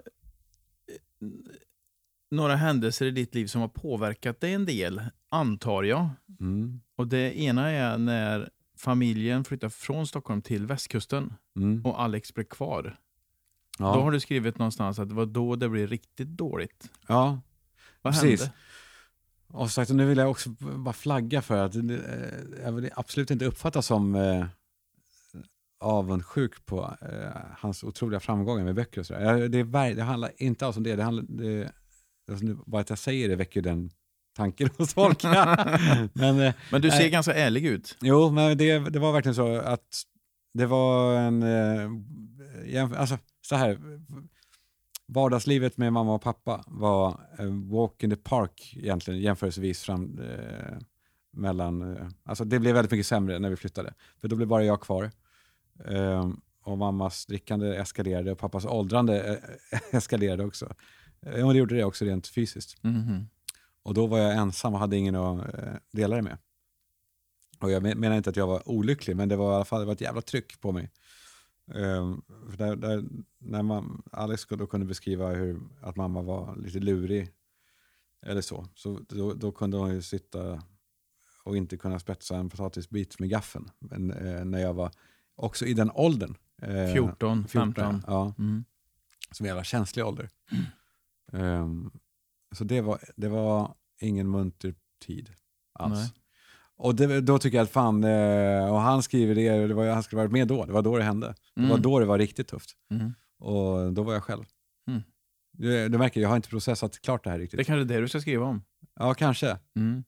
några händelser i ditt liv som har påverkat dig en del, antar jag. Mm. Och det ena är när familjen flyttar från Stockholm till västkusten Mm. och Alex blev kvar. Ja. Då har du skrivit någonstans att det var då det blev riktigt dåligt. Ja, Vad precis. hände? Och sagt, nu vill jag också bara flagga för att eh, jag vill absolut inte uppfattas som eh, avundsjuk på eh, hans otroliga framgångar med böcker och sådär. Det, är, det handlar inte alls om det. Det handlar, det, alltså nu, bara att jag säger det väcker den tanken hos folk. men, eh, Men du ser äh, ganska ärlig ut. Jo, men det, det var verkligen så att det var en eh, jämf- alltså så här, vardagslivet med mamma och pappa var en walk in the park egentligen jämförelsevis fram eh, mellan, eh, alltså det blev väldigt mycket sämre när vi flyttade, för då blev bara jag kvar eh, och mammas drickande eskalerade och pappas åldrande eh, eskalerade också, eh, och det gjorde det också rent fysiskt. Mm-hmm. Och då var jag ensam och hade ingen att eh, dela det med. Och jag menar inte att jag var olycklig, men det var i alla fall det var ett jävla tryck på mig. Um, för där, där, när man, Alex då kunde beskriva hur, att mamma var lite lurig eller så, så då, då kunde hon ju sitta och inte kunna spetsa en potatisbit med gaffeln. Men eh, när jag var också i den åldern. Eh, fjorton, femton. Ja, mm. som en jävla känslig ålder. Mm. Um, så det var, det var ingen munter tid alls. Nej. Och det, då tycker jag att fan, eh, och han skriver det, det var, han skulle varit med då, det var då det hände. Det mm. var då det var riktigt tufft. Mm. Och då var jag själv. Mm. Du, du märker, jag har inte processat klart det här riktigt. Det är kanske det du ska skriva om. Ja, kanske. Mm.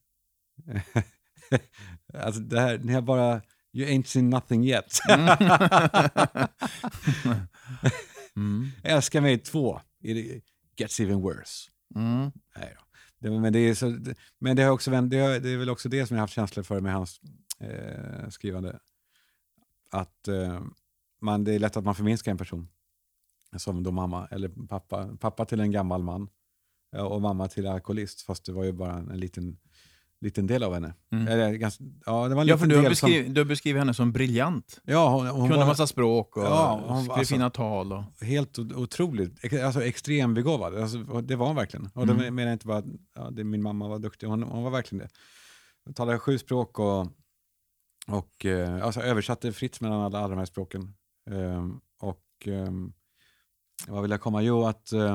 Alltså det här, ni har bara, you ain't seen nothing yet. mm. Älskar mig två, it gets even worse. Mm. Nej då. Det, men, det är så, det, men det har också vänt, det, är, det är väl också det som jag har haft känsla för med hans eh, skrivande. Att eh, man, det är lätt att man förminskar en person. Som då mamma eller pappa. Pappa till en gammal man. Och mamma till alkoholist. Fast det var ju bara en, en liten, liten del av henne. Mm. Eller, ganska, ja, det var en ja, liten för du, del beskriv, som, du beskriver henne som briljant. Ja, hon, hon kunde var, massa språk och ja, hon, skrev alltså, fina tal. Och... Helt otroligt. Alltså extremt begåvad. Alltså, det var hon verkligen. Och mm. det menar inte bara att ja, det, min mamma var duktig. Hon, hon var verkligen det. Hon talade sju språk och, och eh, alltså, översatte fritt mellan alla, alla de här språken. Um, och um, vad vill jag komma? Jo, att uh,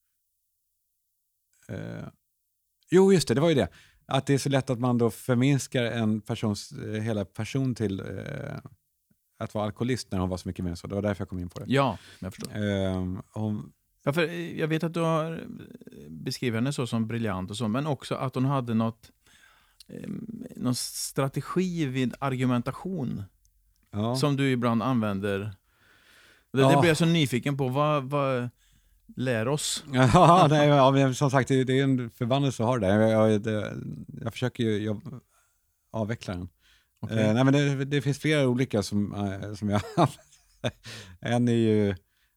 uh, jo, just det, det var ju det. Att det är så lätt att man då förminskar en persons, hela person till uh, att vara alkoholist när hon var så mycket mer så. Det var därför jag kom in på det. Ja, jag förstår. Um, hon... ja, för jag vet att du har beskrivit henne så som briljant och så, men också att hon hade något eh, någon strategi vid argumentation ja. Som du ibland använder. Det, ja. det blir jag så nyfiken på. Vad, vad lär oss? Ja, nej, ja, men som sagt, det, det är en förbannelse att ha det. Jag, jag, det, jag försöker ju jag avveckla den. Okay. Eh, nej, men det, det finns flera olika som, eh, som jag en är ju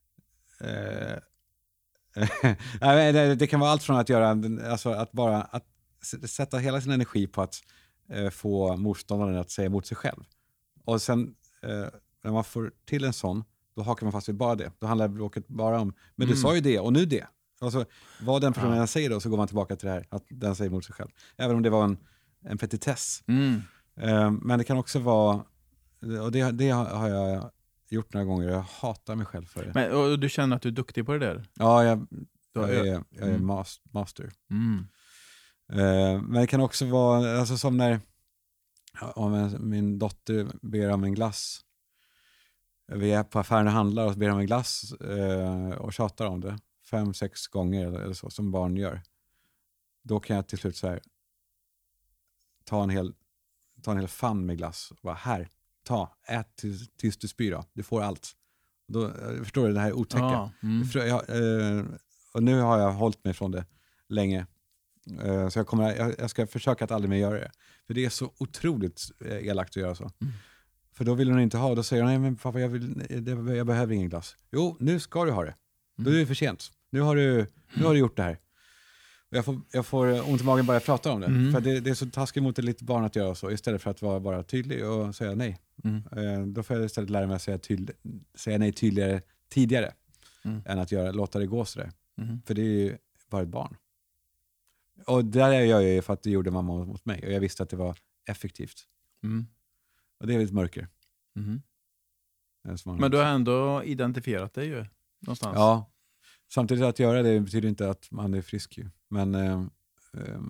eh, nej, det, det kan vara allt från att göra alltså att bara att sätta hela sin energi på att eh, få motståndaren att säga emot sig själv. Och sen eh, när man får till en sån, då hakar man fast vid bara det. Då handlar bråket bara om, men du mm. sa ju det och nu det. Alltså, vad den personen ja. säger då, så går man tillbaka till det här, att den säger emot sig själv. Även om det var en, en petitess. Mm. Eh, men det kan också vara, och det, det har jag gjort några gånger, jag hatar mig själv för det. Men, och du känner att du är duktig på det där? Ja, jag, jag är, jag är mm. master. Mm. Eh, men det kan också vara, alltså som när om en, min dotter ber om en glass. Vi är på affären och handlar och ber om en glass eh, och tjatar om det fem, sex gånger eller så, som barn gör. Då kan jag till slut så här ta en hel, ta en hel fan med glass och bara här, ta, ät tills, tills du spyr då. Du får allt. Då, förstår du det här otäcka? Ah, mm. jag, eh, och nu har jag hållit mig från det länge. Uh, så jag, kommer, jag, jag ska försöka att aldrig mer göra det. För det är så otroligt elakt att göra så. Mm. För då vill hon inte ha. Då säger hon, nej men pappa, jag, vill, det, jag behöver ingen glass. Jo, nu ska du ha det. Mm. Då är det för sent. Nu har du, nu har du gjort det här. Jag får, jag får ont i magen bara jag pratar om det. Mm. För det, det är så taskigt mot ett litet barn att göra så. Istället för att vara bara tydlig och säga nej. Mm. Eh, då får jag istället lära mig att säga, tydlig, säga nej tydligare tidigare. Mm. Än att göra, låta det gå sådär. Mm. För det är ju bara ett barn. Och där gör jag ju för att det gjorde mamma mot mig. Och jag visste att det var effektivt. Mm. Och det är lite mörker. Mm. Men du har ändå identifierat dig ju någonstans. Ja. Samtidigt att göra det betyder inte att man är frisk ju. Men, eh, eh,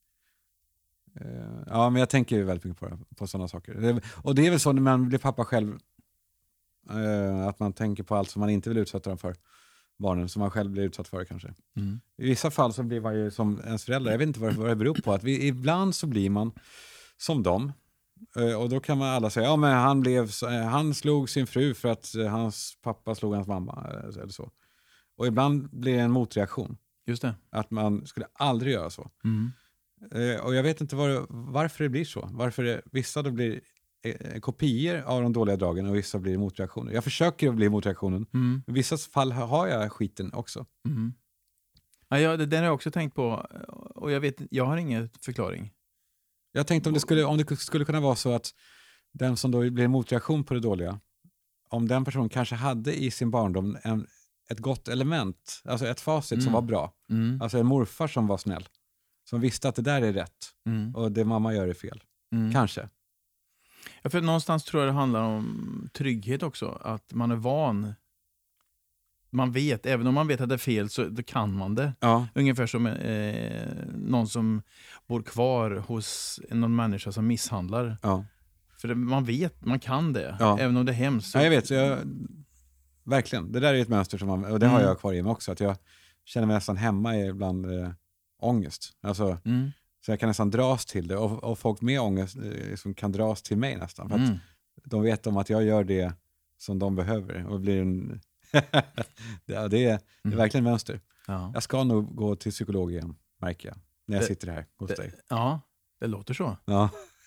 eh, ja, men jag tänker ju väldigt mycket på, på sådana saker. Det, och det är väl så när man blir pappa själv. Eh, att man tänker på allt som man inte vill utsätta dem för. Barnen som man själv blir utsatt för kanske. Mm. I vissa fall så blir man ju som ens förälder. Jag vet inte vad, vad det beror på. Att vi, ibland så blir man som dem. Eh, och då kan man alla säga, ja men han, blev, han slog sin fru för att eh, hans pappa slog hans mamma. Eller så. Och ibland blir det en motreaktion. Just det. Att man skulle aldrig göra så. Mm. Eh, och jag vet inte var, varför det blir så. Varför det, vissa då blir eh, kopior av de dåliga dragen och vissa blir motreaktioner. Jag försöker att bli motreaktionen. Mm. I vissa fall har jag skiten också. Mm. Ja, ja, det, den har jag också tänkt på. Och jag vet, jag har ingen förklaring. Jag tänkte om det skulle, om det skulle kunna vara så att den som då blir motreaktion på det dåliga, om den personen kanske hade i sin barndom en ett gott element, alltså ett facit mm. som var bra. Mm. Alltså en morfar som var snäll. Som visste att det där är rätt. Mm. Och det mamma gör är fel. Mm. Kanske. Ja, för någonstans tror jag det handlar om trygghet också. Att man är van. Man vet, även om man vet att det är fel så då kan man det. Ja. Ungefär som eh, någon som bor kvar hos någon människa som misshandlar. Ja. För det, man vet, man kan det. Ja. Även om det är hemskt. Så... Ja, jag vet, så jag... Verkligen, det där är ett mönster som man, och det har jag kvar i mig också, att jag känner mig nästan hemma ibland eh, ångest. Alltså, mm. Så jag kan nästan dras till det, och, och folk med ångest eh, som kan dras till mig nästan. För mm. att de vet om att jag gör det som de behöver. Och blir en det, är, det är mm. verkligen mönster. Ja. Jag ska nog gå till psykolog igen, märker jag, när jag det, sitter här hos det, dig. Ja, det låter så. Ja.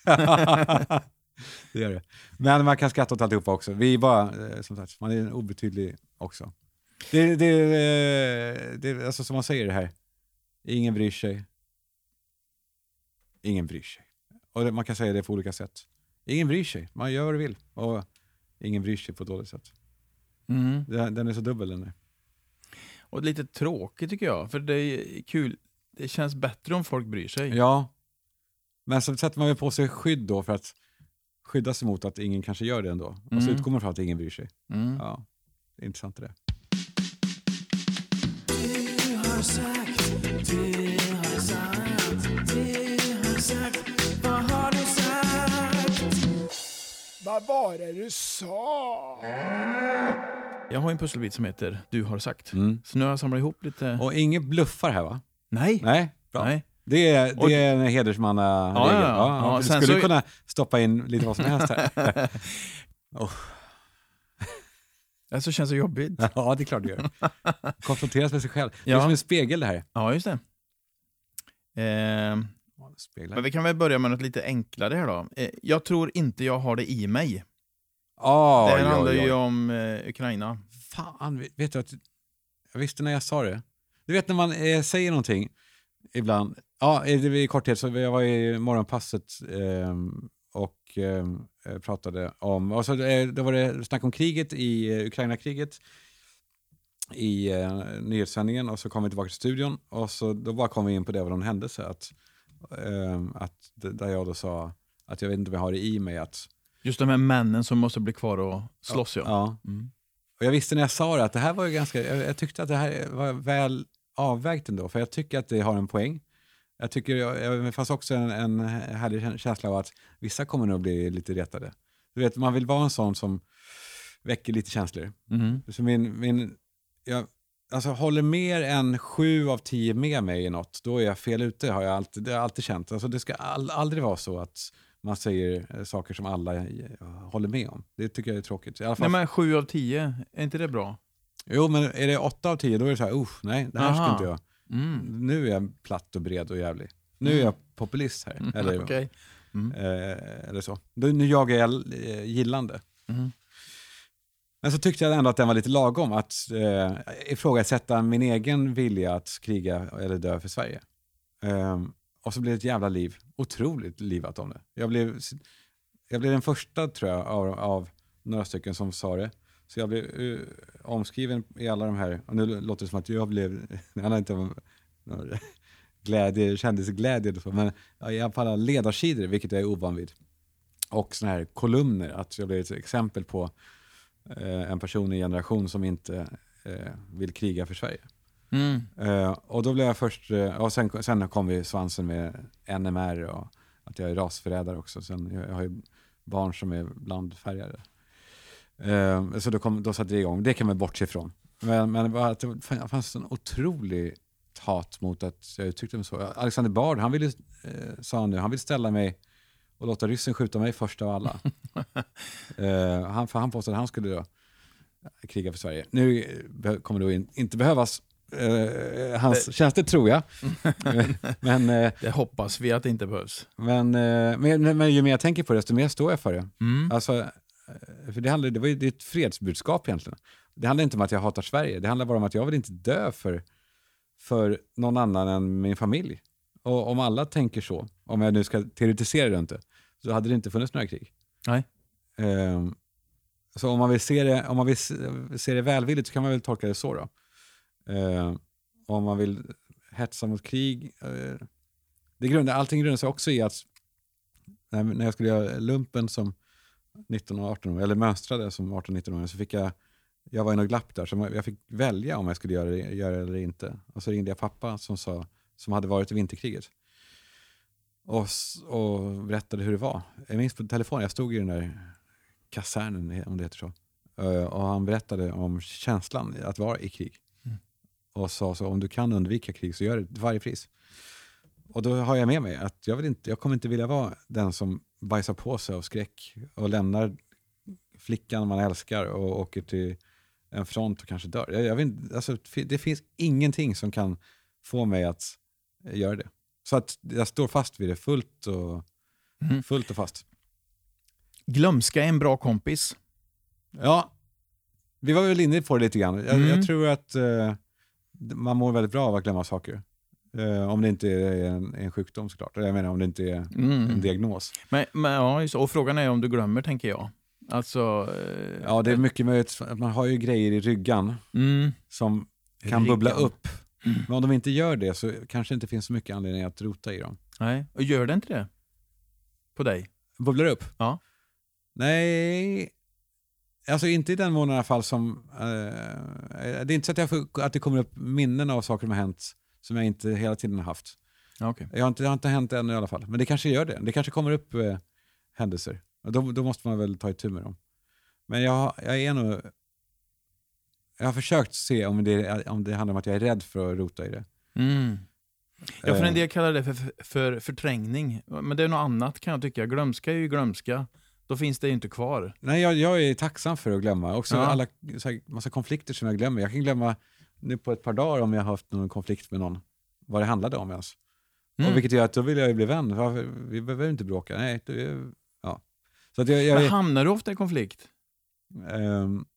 Det gör det. Men man kan skratta åt alltihopa också. Vi är bara, som sagt, man är en obetydlig också. Det, det, det, alltså som man säger det här. Ingen bryr sig. Ingen bryr sig. Och det, man kan säga det på olika sätt. Ingen bryr sig. Man gör vad det vill. Och ingen bryr sig på ett dåligt sätt. Mm. Den, den är så dubbel den är. Och lite tråkigt tycker jag. För det är kul. Det känns bättre om folk bryr sig. Ja. Men så sätter man ju på sig skydd då för att skydda sig mot att ingen kanske gör det ändå. Mm. Och så utgår man från att ingen bryr sig. Mm. Ja, det är intressant det. Du har sagt, du har sagt, du har sagt, vad har du sagt? Vad var det du sa? Jag har en pusselbit som heter Du har sagt. Mm. Så nu har jag samlat ihop lite... Och inget bluffar här va? Nej. Nej, bra. Nej. Det är, det är en hedersmanna ja, ja, ja. ja, ja, sen skulle så... kunna stoppa in lite vad som helst här. oh. Det så känns så jobbigt. Ja, det är klart det gör. Konfronteras med sig själv. Det är ja. som en spegel det här. Ja, just det. Eh, men vi kan väl börja med något lite enklare här då. Eh, jag tror inte jag har det i mig. Oh, det här handlar ju om eh, Ukraina. Fan, vet du att jag visste när jag sa det. Du vet när man eh, säger någonting ibland. Ja, i korthet så jag var i morgonpasset eh, och eh, pratade om, och så eh, då var det snack om kriget i eh, Ukraina-kriget i eh, nyhetssändningen, och så kom vi tillbaka till studion och så då bara kom vi in på det, var någon händelse att, eh, att där jag då sa att jag vet inte om jag har det i mig att just de här männen som måste bli kvar och slåss. Ja. ja. Mm. Och jag visste när jag sa det att det här var ju ganska, jag, jag tyckte att det här var väl avvägt ändå, för jag tycker att det har en poäng. Jag tycker, jag, det fanns också en, en härlig känsla av att vissa kommer nog bli lite retade. Du vet, man vill vara en sån som väcker lite känslor. Mm. Så min, min, jag alltså, håller mer än sju av tio med mig i något, då är jag fel ute, har jag alltid, det har jag alltid känt. Alltså, det ska all, aldrig vara så att man säger saker som alla håller med om. Det tycker jag är tråkigt. I alla fall... Nej, men sju av tio, är inte det bra? Jo, men är det åtta av tio, då är det så här, usch, nej, det här Aha. ska inte jag. Mm. Nu är jag platt och bred och jävlig. Nu mm. är jag populist här. Mm. Eller, okay. mm. eh, eller så. Nu jagar jag eh, gillande. Mm. Men så tyckte jag ändå att den var lite lagom att eh, ifrågasätta min egen vilja att kriga eller dö för Sverige. Um, och så blev det ett jävla liv. Otroligt livat om det. Jag blev, jag blev den första, tror jag, av, av några stycken som sa det. Så jag blev uh, omskriven i alla de här, och nu låter det som att jag blev, jag hade inte någon glädje, kändisglädje, men ja, i alla fall ledarsidor, vilket jag är ovan vid. Och såna här kolumner, att jag blev ett exempel på eh, en person i en generation som inte eh, vill kriga för Sverige. Mm. Eh, och då blev jag först, eh, och sen, sen kom vi svansen med N M R och att jag är rasförrädare också. Sen, jag, jag har ju barn som är blandfärgade. Eh, så då, kom, då satte det igång. Det kan man bortse ifrån. Men, men bara att det fanns en otrolig hat mot att jag uttryckte mig så. Alexander Bard, han ville, eh, sa han nu, han vill ställa mig och låta ryssen skjuta mig först av alla. uh, han, för han påstod att han skulle då kriga för Sverige. Nu be- kommer det in, inte behövas uh, hans det... tjänster, tror jag. men, uh, det hoppas vi att det inte behövs. Men, uh, men, men ju mer jag tänker på det, desto mer står jag för det. Mm. Alltså, uh, för det, handlar, det var ju det är ett fredsbudskap egentligen. Det handlar inte om att jag hatar Sverige. Det handlar bara om att jag vill inte dö för, för någon annan än min familj. Och om alla tänker så, om jag nu ska teoretisera det inte, så hade det inte funnits några krig. Nej. Um, så om man vill se det, om man vill se det välvilligt, så kan man väl tolka det så då. Uh, om man vill hetsa mot krig, uh, det grundar, allting grundar sig också i att när, när jag skulle göra lumpen som nitton och arton år, eller mönstrade som arton nitton år, så fick jag, jag var i något glapp där, så jag fick välja om jag skulle göra det, göra det eller inte. Och så ringde jag pappa som sa, som hade varit i vinterkriget. Och, och berättade hur det var. Jag minns på telefon, jag stod i den där kasernen, om det heter så. Och han berättade om känslan att vara i krig. Mm. Och sa så, om du kan undvika krig så gör det till varje pris. Och då har jag med mig att jag, vill inte, jag kommer inte vilja vara den som bajsar på sig av skräck och lämnar flickan man älskar och åker till en front och kanske dör. Jag, jag vill, alltså, det finns ingenting som kan få mig att göra det. Så att jag står fast vid det fullt och, mm. fullt och fast. Glömska är en bra kompis. Ja, vi var väl inne på det lite grann. Jag, mm. jag tror att uh, man mår väldigt bra av att glömma saker. Uh, om det inte är en, en sjukdom såklart. Jag menar om det inte är mm. en diagnos. Men, men, ja, och frågan är om du glömmer, tänker jag. Alltså, uh, ja, det är mycket möjligt. Man har ju grejer i ryggan mm. som kan ryggan. bubbla upp. Mm. Men om de inte gör det så kanske det inte finns så mycket anledning att rota i dem. Nej, och gör det inte det? På dig? Bubblar upp? Ja. Nej, alltså inte i den mån i alla fall som... Uh, det är inte så att, jag får, att det kommer upp minnen av saker som har hänt som jag inte hela tiden har haft. Okay. Jag har inte, det har inte hänt ännu i alla fall. Men det kanske gör det. Det kanske kommer upp uh, händelser. Och då, då måste man väl ta itu med dem. Men jag, jag är nog... Jag har försökt se om det, om det handlar om att jag är rädd för att rota i det. Mm. Ja, för en del kallar det för, för förträngning. Men det är något annat, kan jag tycka. Glömska är ju glömska. Då finns det ju inte kvar. Nej, jag, jag är tacksam för att glömma. Också ja. alla så här, massa konflikter som jag glömmer. Jag kan glömma nu på ett par dagar om jag har haft någon konflikt med någon. Vad det handlade om ens. Mm. Och vilket gör att då vill jag ju bli vän. Vi behöver inte bråka. Nej, är, ja. Så att jag, jag, Men hamnar du ofta i konflikt? Um,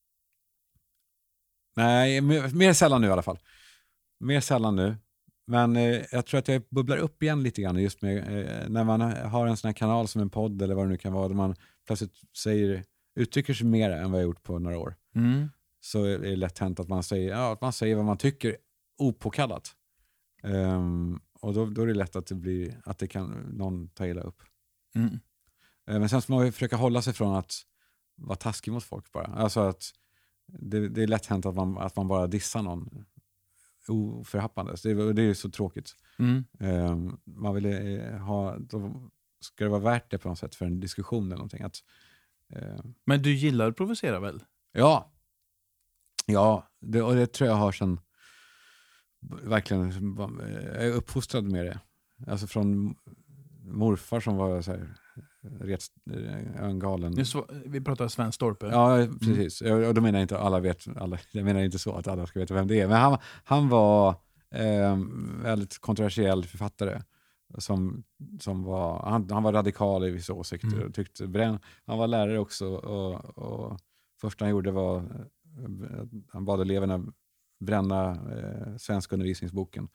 nej, mer, mer sällan nu i alla fall. Mer sällan nu. Men eh, jag tror att jag bubblar upp igen lite grann just med eh, när man har en sån här kanal som en podd eller vad det nu kan vara, där man plötsligt säger, uttrycker sig mer än vad jag gjort på några år. Mm. Så är det lätt hänt att man säger, ja, att man säger vad man tycker opåkallat. Um, och då, då är det lätt att det blir att det kan någon ta illa upp. Mm. Uh, men sen ska man ju försöka hålla sig från att vara taskig mot folk bara. Alltså att det, det är lätt hänt att man, att man bara dissar någon oförhappandes. Det, det är så tråkigt. Mm. Um, man vill uh, ha, då ska det vara värt det på något sätt för en diskussion eller någonting. Att, uh, Men du gillar att provocera väl? Ja. Ja, det, och det tror jag har sedan verkligen, jag är uppfostrad med det. Alltså från morfar som var så här rätt en galen. Så, vi pratar Sven Storpe. Ja, precis. Mm. Och då menar jag inte alla vet, alla, jag menar inte så att alla ska veta vem det är. Men han, han var eh, väldigt kontroversiell författare. Som, som var, han, han var radikal i vissa åsikter. Mm. Och tyckte, bränn, han var lärare också. Och, och första han gjorde var han bad eleverna bränna eh, svenska undervisningsboken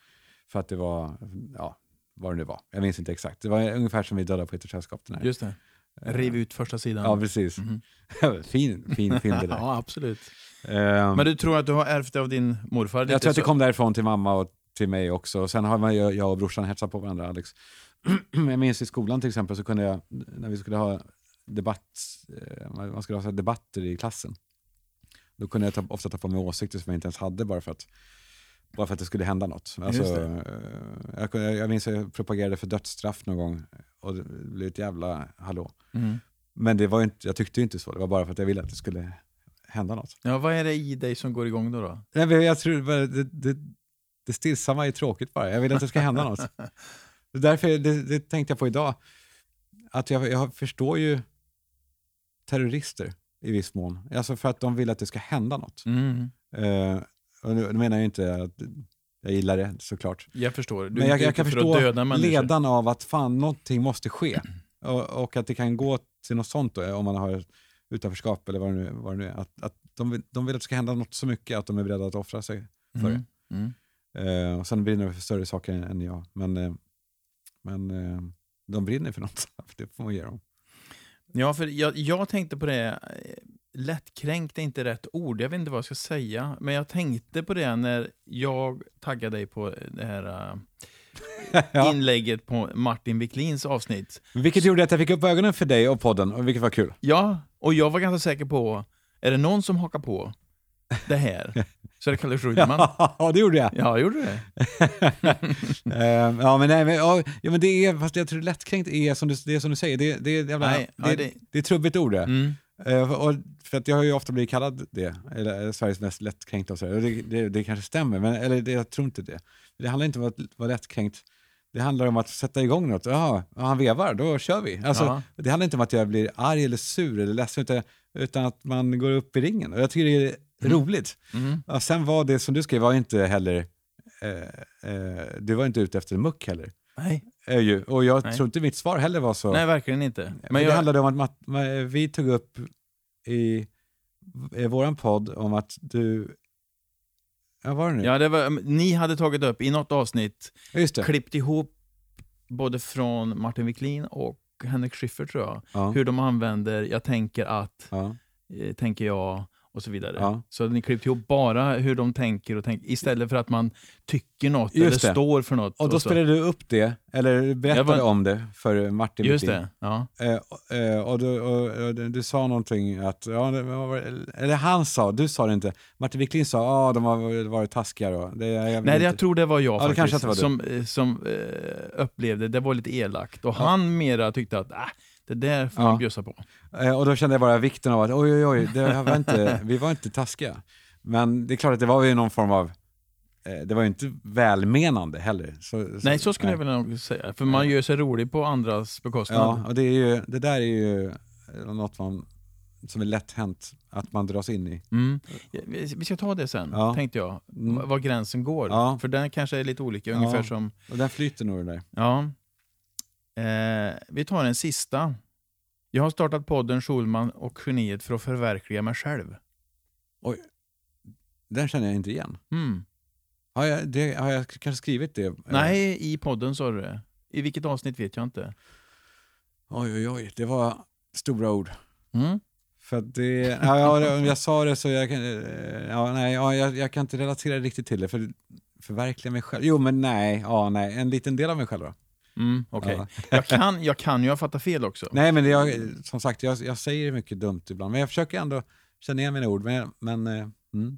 För att det var, ja, vad det nu var. Jag minns inte exakt. Det var ungefär som vi dödade på ett sällskap. Den här. Just det. Riv ut första sidan. Ja, precis. Mm-hmm. fin, fin film det där. Ja, absolut. Um, Men du tror att du har ärvt det av din morfar? Lite jag tror att det så. kom därifrån till mamma och till mig också. Och sen har man, jag och brorsan hetsat på varandra, Alex. Jag minns i skolan till exempel så kunde jag, när vi skulle ha debatt, man skulle ha debatter i klassen. Då kunde jag ta, ofta ta på mig åsikter som jag inte ens hade bara för att bara för att det skulle hända något. Alltså, jag, jag minns att jag propagerade för dödsstraff någon gång och det blev ett jävla hallå. Mm. Men det var inte, jag tyckte inte så. Det var bara för att jag ville att det skulle hända något. Ja, vad är det i dig som går igång då? då? Nej, jag tror det, det, det stillsamma är tråkigt bara. Jag vill att det ska hända något. Därför det, det tänkte jag på idag. Att jag, jag förstår ju terrorister i viss mån. Alltså för att de vill att det ska hända något. Mm. Uh, och nu menar jag inte att jag gillar det såklart. Jag förstår. Du men jag, jag kan förstå ledan av att fan någonting måste ske. Och, och att det kan gå till något sånt då, om man har utanförskap eller vad det nu, vad det nu är. Att, att de, vill, de vill att det ska hända något så mycket att de är beredda att offra sig för mm. det. Mm. Uh, och sen brinner de för större saker än, än jag. Men, uh, men uh, de brinner för något. Det får man ge dem. Ja, för jag, jag tänkte på det. Lättkränkt är inte rätt ord. Jag vet inte vad jag ska säga. Men jag tänkte på det när jag taggade dig på det här uh, ja. inlägget på Martin Wiklins avsnitt. Vilket gjorde att jag fick upp ögonen för dig och podden. Och vilket var kul. Ja, och jag var ganska säker på, är det någon som hakar på det här så är det Kalle Schulman. Ja, det gjorde jag. Ja, jag gjorde det. uh, ja, men nej, men, ja, men det är, fast jag tror lättkränkt är som du, det är som du säger, det, det, jävla, nej, det, ja, det, det är trubbigt ord det. Mm. Uh, och för att jag har ju ofta blivit kallad det, eller Sveriges mest lättkränkt och så. Och det, det, det kanske stämmer, men eller det, jag tror inte det. Det handlar inte om att vara lättkränkt. Det handlar om att sätta igång något. Ja, han vevar, då kör vi. Alltså, ja. Det handlar inte om att jag blir arg eller sur eller ledsen, utan, utan att man går upp i ringen. Och jag tycker det är mm. roligt. Mm. Ja, sen var det som du skrev var inte heller eh, eh, du var inte ute efter en muck heller. Nej. Eh, ju. Och jag Nej. tror inte mitt svar heller var så. Nej, verkligen inte. Men, men jag... det handlade om att man, vi tog upp i, i våran podd om att du ja, var det nu? Ja, det var, ni hade tagit upp i något avsnitt Just det. klippt ihop både från Martin Wiklin och Henrik Schiffer tror jag. Ja. Hur de använder, jag tänker att, ja. eh, tänker jag och så vidare. Ja. Så ni klippt ihop bara hur de tänker och tänker, istället för att man tycker något Just eller det. står för något. Och då och spelade du upp det, eller berättade var... om det för Martin Just Wiklin. det, ja. Eh, eh, och, du, och, och du sa någonting att, ja, det var, eller han sa, du sa det inte. Martin Wiklin sa, ja, de har varit taskiga då. Det, jag Nej, inte... jag tror det var jag ja, faktiskt kanske var som, som eh, upplevde det var lite elakt. Och ja. han mera tyckte att, äh, det där får ja. man bjussa på. Eh, och då kände jag bara vikten av att, oj, oj, oj, det var inte, vi var inte taskiga. Men det är klart att det var ju någon form av, eh, det var ju inte välmenande heller. Så, så, nej, så skulle nej. jag väl nog säga. För man gör sig rolig på andras bekostnad. Ja, och det, är ju, det där är ju något man, som är lätt hänt att man dras in i. Mm. Vi ska ta det sen, ja. tänkte jag. Mm. Var gränsen går. Ja. För den kanske är lite olika, ungefär ja. som... Och den flyter nog där. Ja. Eh, vi tar en sista. Jag har startat podden Schulman och Geniet för att förverkliga mig själv. Oj, den känner jag inte igen. Mm. Har, jag, det, har jag kanske skrivit det? Nej, i podden sa du det. I vilket avsnitt vet jag inte. Oj, oj, oj. Det var stora ord. Mm. För det, ja, jag, jag sa det så jag kan, ja, nej, ja, jag, jag kan inte relatera riktigt till det. För förverkliga mig själv. Jo, men nej, ja, nej. En liten del av mig själv då. Mm, okej. Okay. Ja. jag, kan, jag kan ju ha fattat fel också. Nej, men det, jag, som sagt, jag, jag säger mycket dumt ibland. Men jag försöker ändå känna igen mina ord. Men, men eh, mm.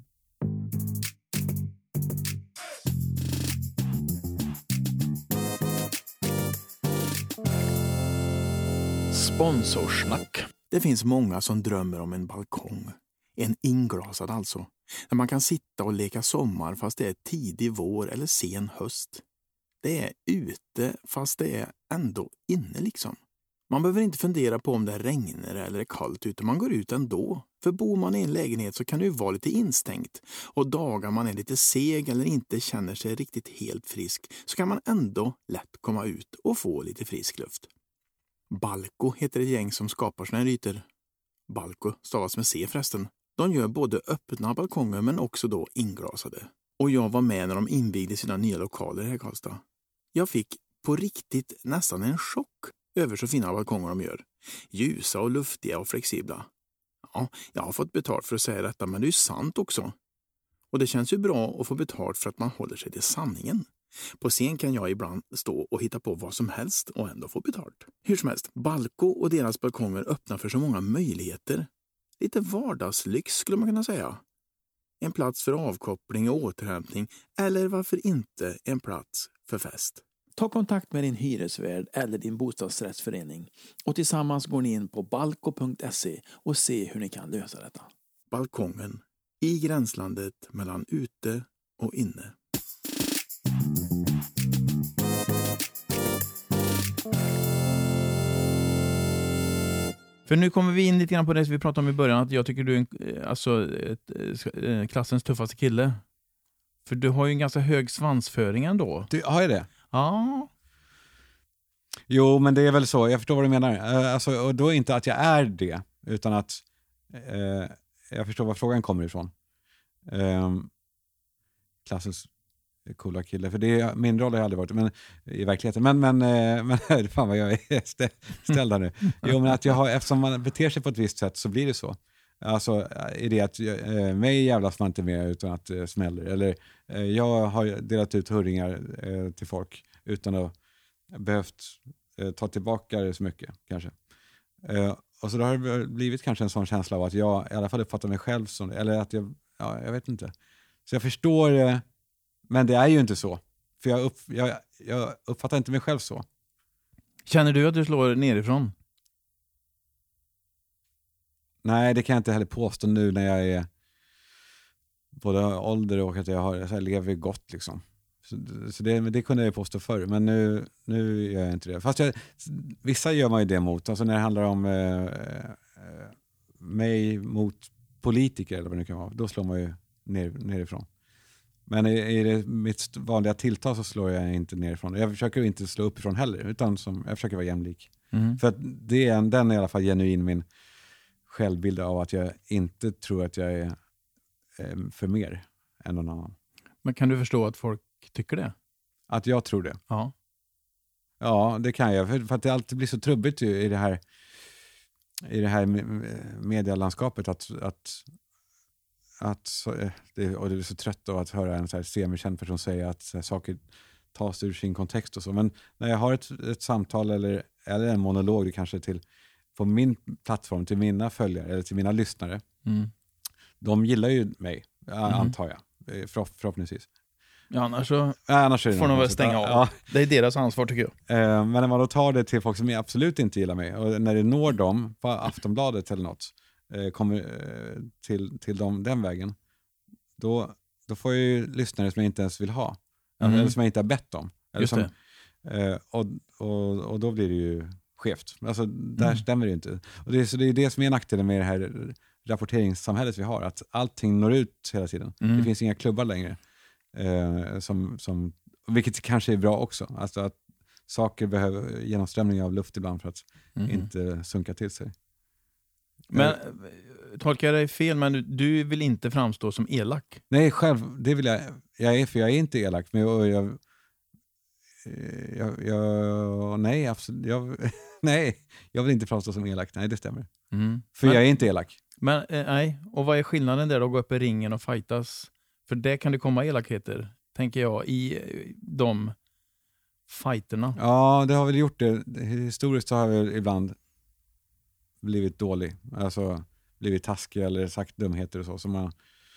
Sponsorsnack. Det finns många som drömmer om en balkong. En inglasad alltså. Där man kan sitta och leka sommar fast det är tidig vår eller sen höst. Det är ute fast det är ändå inne liksom. Man behöver inte fundera på om det regnar eller är kallt utan man går ut ändå. För bor man i en lägenhet så kan det ju vara lite instängt. Och dagar man är lite seg eller inte känner sig riktigt helt frisk så kan man ändå lätt komma ut och få lite frisk luft. Balko heter ett gäng som skapar såna här ytor. Balko stavas med C förresten. De gör både öppna balkonger men också då inglasade. Och jag var med när de invigde sina nya lokaler här i Karlstad. Jag fick på riktigt nästan en chock över så fina balkonger de gör. Ljusa och luftiga och flexibla. Ja, jag har fått betalt för att säga detta, men det är ju sant också. Och det känns ju bra att få betalt för att man håller sig till sanningen. På scen kan jag ibland stå och hitta på vad som helst och ändå få betalt. Hur som helst, Balko och deras balkonger öppnar för så många möjligheter. Lite vardagslyx skulle man kunna säga. En plats för avkoppling och återhämtning, eller varför inte en plats för fest. Ta kontakt med din hyresvärd eller din bostadsrättsförening och tillsammans går ni in på balko punkt se och se hur ni kan lösa detta. Balkongen i gränslandet mellan ute och inne. För nu kommer vi in lite grann på det som vi pratade om i början, att jag tycker du är en, alltså, ett, ett, klassens tuffaste kille. För du har ju en ganska hög svansföring ändå. Du, har jag det? Ja. Jo, men det är väl så. Jag förstår vad du menar. Uh, alltså, och då är inte att jag är det, utan att uh, jag förstår var frågan kommer ifrån. Um, klassens coola kille. För det är, min roll har jag aldrig varit men, i verkligheten. Men, men, uh, men fan vad jag är ställd här nu. Jo, men att jag har, eftersom man beter sig på ett visst sätt så blir det så. Alltså är det att uh, mig jävlas man inte med utan att uh, smäller. Eller uh, jag har delat ut hurringar uh, till folk utan att behövt uh, ta tillbaka det så mycket kanske. Uh, och så då har det blivit kanske en sån känsla av att jag i alla fall uppfattar mig själv som, eller att jag, ja, jag vet inte. Så jag förstår det, men det är ju inte så. För jag, upp, jag, jag uppfattar inte mig själv så. Känner du att du slår nerifrån? Nej, det kan jag inte heller påstå nu när jag är både ålder och att jag, har, jag lever gott liksom. Så, så det, det kunde jag påstå förr, men nu, nu gör jag inte det. Fast jag, vissa gör man ju det mot, alltså när det handlar om eh, eh, mig mot politiker eller vad det kan vara, då slår man ju ner, nerifrån. Men i, i det, mitt vanliga tilltal så slår jag inte nerifrån. Jag försöker inte slå uppifrån heller, utan som, jag försöker vara jämlik. Mm. För att det är en, den är i alla fall genuin min självbild av att jag inte tror att jag är eh, för mer än någon annan. Men kan du förstå att folk tycker det? Att jag tror det? Ja. Ja, det kan jag. För, för att det alltid blir så trubbigt i det här i det här medielandskapet att, att, att det, och det är så trött av att höra en så här semikänd person säga att så här, saker tas ur sin kontext och så. Men när jag har ett, ett samtal eller, eller en monolog det kanske till på min plattform till mina följare eller till mina lyssnare. Mm. De gillar ju mig, mm. antar jag. För, förhoppningsvis. Ja, annars så ja, annars får de väl stänga av. Ja. Det är deras ansvar tycker jag. Eh, men när man då tar det till folk som absolut inte gillar mig och när det når dem på Aftonbladet eller något eh, kommer eh, till, till dem den vägen då, då får jag ju lyssnare som jag inte ens vill ha. Mm. Eller som jag inte har bett om. Eller som, eh, och, och, och då blir det ju skevt. Alltså där mm. stämmer det ju inte. Och det är, så det är det som är nackdelen med det här rapporteringssamhället vi har. Att allting når ut hela tiden. Mm. Det finns inga klubbar längre. Eh, som, som, vilket kanske är bra också. Alltså att saker behöver genomströmning av luft ibland för att mm. inte sunka till sig. Men eh, tolkar jag dig fel, men du, du vill inte framstå som elak? Nej, själv, det vill jag. Jag är, för jag är inte elak. Men jag, jag, jag, jag nej, absolut. Jag, nej, jag vill inte framstå som elak. Nej, det stämmer. Mm. För men, jag är inte elak. Men eh, nej, och vad är skillnaden där då? Gå upp i ringen och fightas? För det kan det komma elakheter, tänker jag, i de fighterna. Ja, det har väl gjort det. Historiskt har jag väl ibland blivit dålig. Alltså blivit taskig eller sagt dumheter och så. Som man...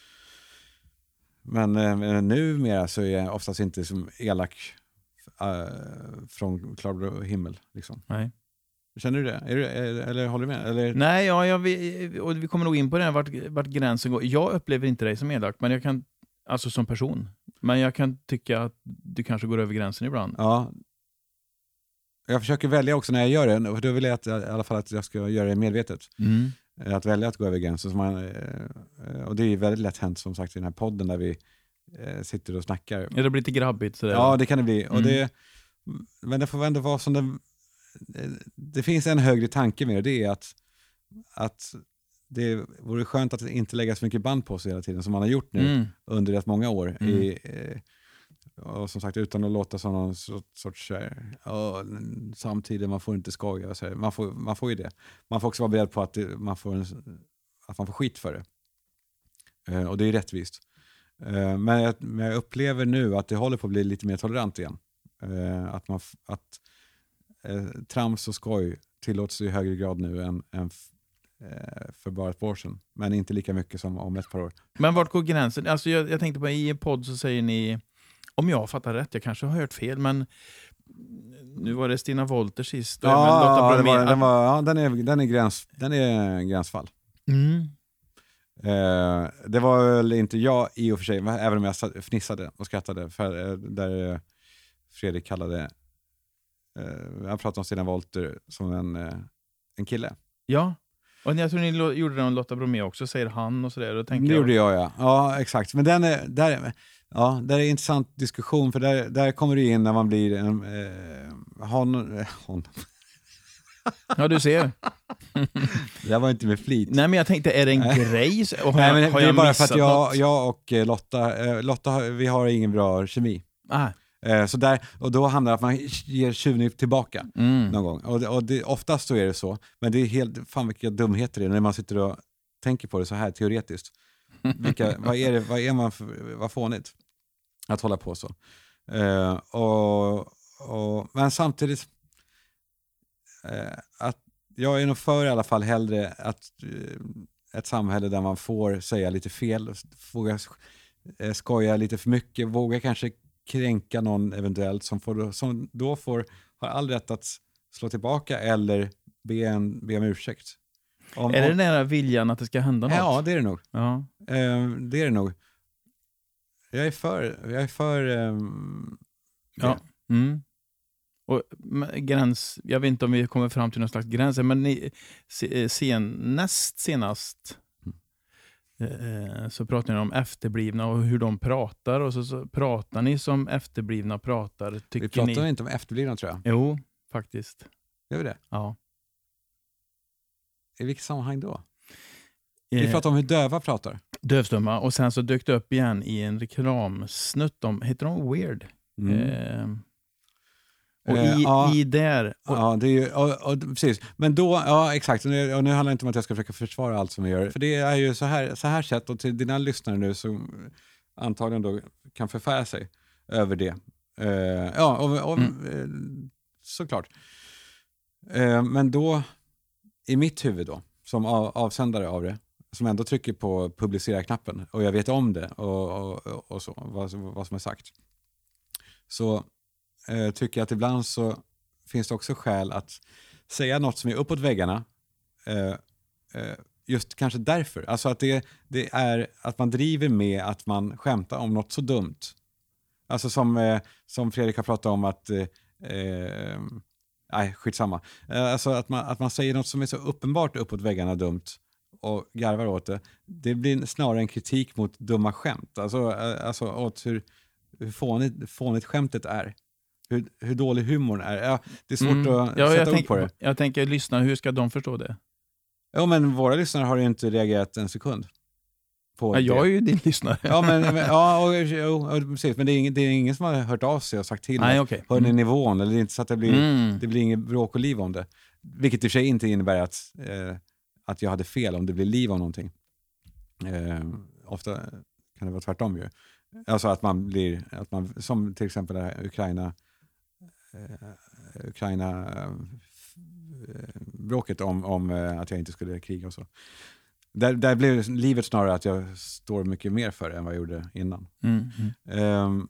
Men eh, numera så är jag oftast inte som elak äh, från klar himmel. Liksom. Nej. Känner du det? Är du, eller håller du med? Eller? Nej, ja, jag, vi, och vi kommer nog in på det här, vart, vart gränsen går. Jag upplever inte dig som elak, men jag kan, alltså som person. Men jag kan tycka att du kanske går över gränsen ibland. Ja. Jag försöker välja också när jag gör det. Och då vill jag att, i alla fall att jag ska göra det medvetet. Mm. Att välja att gå över gränsen. Så man, och det är väldigt lätt hänt som sagt i den här podden där vi sitter och snackar. Ja, det blir lite grabbigt. Sådär. Ja, det kan det bli. Mm. Och det, men det får ändå vara som det... Det finns en högre tanke med det, det är att, att det vore skönt att inte lägga så mycket band på sig hela tiden som man har gjort nu Mm. under rätt många år. Mm. I, eh, och som sagt, utan att låta som någon sorts, sorts uh, samtidigt, man får inte skoja. Och så här. Man, får, man får ju det. Man får också vara beredd på att, det, man, får en, att man får skit för det. Uh, och det är rättvist. Uh, men, jag, men jag upplever nu att det håller på att bli lite mer tolerant igen. Uh, att man, att uh, trams och skoj tillåts i högre grad nu än, än uh, för bara ett år sedan. Men inte lika mycket som om ett par år. Men vart går gränsen? Alltså jag, jag tänkte på i en podd så säger ni, om jag fattar rätt, jag kanske har hört fel, men nu var det Stina Wolter sist. Ja, ja, det var, den, var, ja den, är, den, är gräns, den är gränsfall. Mm. Eh, det var väl inte jag i och för sig, även om jag fnissade och skrattade för, eh, där eh, Fredrik kallade eh, han pratade om Stina Wolter som en, eh, en kille. Ja, och jag tror ni lo- gjorde det om Lotta Bromé också, säger han och sådär. Det jag... gjorde jag, ja. Ja, exakt. Men den är, där, ja, där är en intressant diskussion, för där, där kommer det in när man blir en eh, hon, eh, hon. Ja, du ser. Det var inte med flit. Nej, men jag tänkte, är det en Nej. grej? Och har Nej, jag, men har det är jag bara för att jag, något? jag och Lotta, eh, Lotta, vi har ingen bra kemi. Ah. Eh, så där, och då handlar det om att man ger tjuven tillbaka Mm. någon gång. Och, och det, oftast så är det så. Men det är helt, fan vilka dumheter det är när man sitter och tänker på det så här teoretiskt. Vilka, vad är det, vad är man för, vad fånigt att hålla på så. Eh, och, och, men samtidigt eh, att jag är nog för i alla fall hellre att eh, ett samhälle där man får säga lite fel, våga eh, skoja lite för mycket, våga kanske kränka någon eventuellt som, får, som då får, har all rätt att slå tillbaka eller be, en, be om ursäkt. Om, Är det om, den där viljan att det ska hända något? ja, det är det nog. Ja. Eh, det är det nog. Jag är för, jag är för um, Ja. Mm. Och men, gräns, jag vet inte om vi kommer fram till någon slags gränser, men ni, se, sen, näst senast eh, så pratar ni om efterblivna och hur de pratar, och så, så pratar ni som efterblivna pratar. Tycker vi pratar ni... inte om efterblivna, tror jag. Jo, faktiskt. Gör vi det? Ja. I vilket sammanhang då? Eh, Vi pratar om hur döva pratar. Dövstumma, och sen så dök det upp igen i en reklamsnutt om, heter de Weird? Mm. Eh, och Eh, i, ja. i där... Och, Ja, det är ju, och, och, precis. Men då, ja exakt, och nu, och nu handlar det inte om att jag ska försöka försvara allt som vi gör. För det är ju så här, så här sätt, och till dina lyssnare nu som antagligen då kan förfära sig över det. Uh, ja, och, och Mm. uh, såklart. Uh, men då, i mitt huvud då, som av, avsändare av det, som ändå trycker på publicera-knappen, och jag vet om det och, och, och så, vad, vad som är sagt. Så eh, tycker jag att ibland så finns det också skäl att säga något som är uppåt väggarna. Eh, eh, just kanske därför. Alltså att det, det är att man driver med att man skämtar om något så dumt. Alltså som, eh, som Fredrik har pratat om att... Eh, eh, nej, skitsamma. Eh, alltså att man, att man säger något som är så uppenbart uppåt väggarna dumt och garvar åt det. Det blir snarare en kritik mot dumma skämt. Alltså, eh, alltså åt hur, hur fånigt, fånigt skämtet är. Hur, hur dålig humorn är. Ja, det är svårt Mm. att Ja, sätta jag ord tänk, på det. Jag tänker lyssna, hur ska de förstå det? Ja, men våra lyssnare har ju inte reagerat en sekund på Ja, det. jag är ju din lyssnare. Ja, men, men, ja, och, och, och, precis. Men det är, ingen, det är ingen som har hört av sig och sagt till. Nej, att okej. hör ni Mm. nivån? Eller det är inte så att det blir, Mm. det blir inget bråk och liv om det. Vilket i och för sig inte innebär att, eh, att jag hade fel om det blir liv om någonting. Eh, ofta kan det vara tvärtom ju. Alltså att man blir, att man, som till exempel det här Ukraina eh, Ukraina eh, bråket om, om eh, att jag inte skulle kriga och så. Där, där blev livet snarare att jag står mycket mer för det än vad jag gjorde innan. Mm. Mm. Um,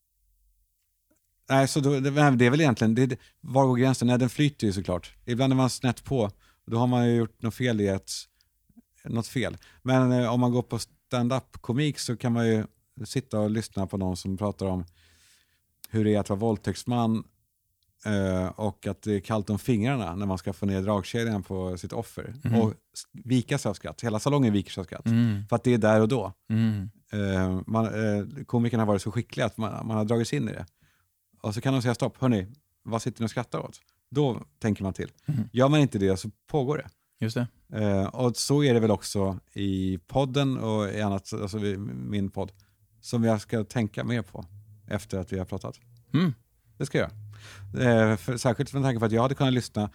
nej, så då, det, det är väl egentligen, det, var går gränsen? Nej, den flyter ju såklart. Ibland är man snett på, då har man ju gjort något fel i ett, något fel. Men eh, om man går på stand-up-komik så kan man ju sitta och lyssna på någon som pratar om hur det är att vara våldtäktsman eh, och att det är kallt om fingrarna när man ska få ner dragkedjan på sitt offer. Mm. Och vika sig av skratt. Hela salongen viker sig av skratt. Mm. För att det är där och då. Mm. Eh, man, eh, komikerna har varit så skickliga att man, man har dragit sig in i det. Och så kan de säga stopp, hörni, vad sitter ni och skrattar åt? Då tänker man till. Mm. Gör man inte det så pågår det. Just det. Eh, och så är det väl också i podden och i annat, alltså i min podd, som jag ska tänka mer på efter att vi har pratat. Mm. Det ska jag göra. Eh, för, särskilt med tanke på att jag hade kunnat lyssna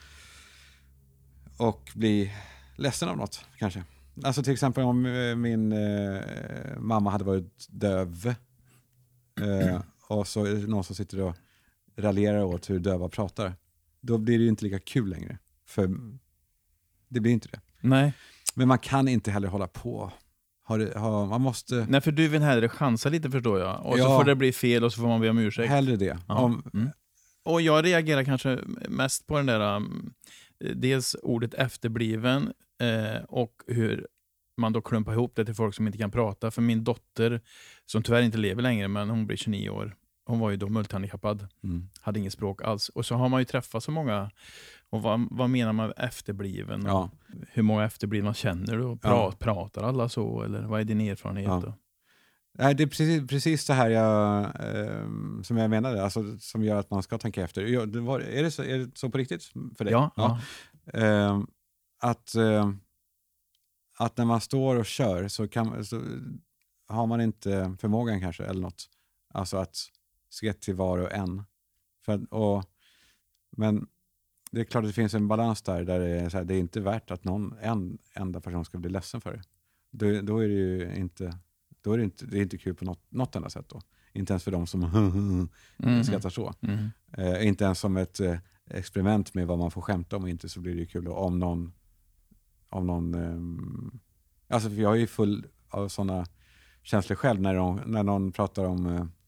och bli ledsen av något, kanske. Alltså till exempel om eh, min eh, mamma hade varit döv eh, och så är det någon som sitter och raljerar åt hur döva pratar. Då blir det ju inte lika kul längre. För det blir inte det. Nej. Men man kan inte heller hålla på. Har det, har, man måste... Nej, för du vill hellre chansa lite, förstår jag. Och Ja. så får det bli fel och så får man be om ursäkt. Hellre det. Om, mm. Och jag reagerar kanske mest på den där um, dels ordet efterbliven eh, och hur man då klumpar ihop det till folk som inte kan prata. För min dotter, som tyvärr inte lever längre, men hon blir tjugonio år. Hon var ju då multihandikappad. Mm. Hade inget språk alls. Och så har man ju träffat så många. Och vad, vad menar man med efterbliven? Ja. Hur många efterblivna känner du? Pra, ja. Pratar alla så? Eller vad är din erfarenhet ja. då? Nej, det är precis, precis det här jag, eh, som jag menade. Alltså, som gör att man ska tänka efter. Ja, det var, är, det så, är det så på riktigt för dig? Ja. ja. ja. Eh, att, eh, att när man står och kör så, kan, så har man inte förmågan kanske eller något. Alltså att se till var och en. För, och, men det är klart att det finns en balans där, där det är, så här, det är inte värt att någon en enda person ska bli ledsen för det. Då, då är det ju inte, då är det inte, det är inte kul på något, något enda sätt då. Inte ens för dem som mm. skrattar så. Mm. Eh, inte ens som ett eh, experiment med vad man får skämta om, och inte så blir det ju kul då, om någon om någon eh, alltså för jag är ju full av sådana känslor själv när, de, när någon pratar om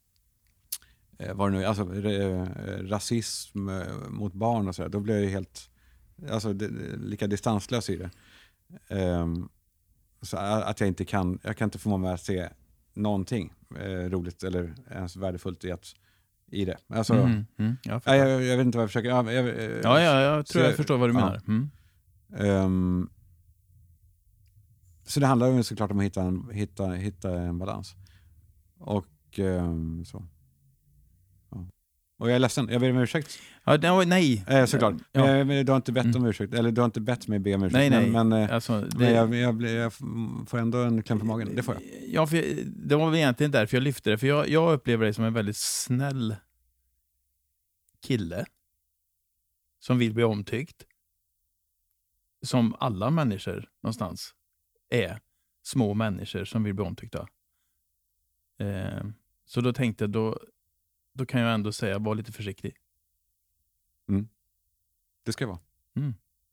eh, vad det nu, alltså eh, rasism eh, mot barn och sådär, då blir jag ju helt alltså, det, lika distanslös i det. Eh, så att jag inte kan, jag kan inte förmå mig att se någonting eh, roligt eller ens värdefullt i, att, i det. Alltså, mm, mm, jag, jag, jag, jag vet inte vad jag försöker... Jag, jag, ja, ja, jag tror jag, jag förstår vad du ja. menar. Mm. Um, så det handlar ju såklart om att hitta en, hitta, hitta en balans. Och um, så. Ja. Och jag är ledsen, jag ber om ursäkt. Ja, no, nej. Eh, såklart. Ja. Men, men du har inte bett om ursäkt. Eller du har inte bett mig be om ursäkt. Nej, nej. Men, men, alltså, det... men jag, jag, jag, jag får ändå en kläm på magen. Det får jag. Ja, för jag, det var väl egentligen därför jag lyfte det. För jag, jag upplever dig som en väldigt snäll kille. Som vill bli omtyckt. Som alla människor någonstans är. Små människor som vill bli omtyckta. Eh, så då tänkte jag, då, då kan jag ändå säga, var lite försiktig. Mm. Det ska jag vara. Mm.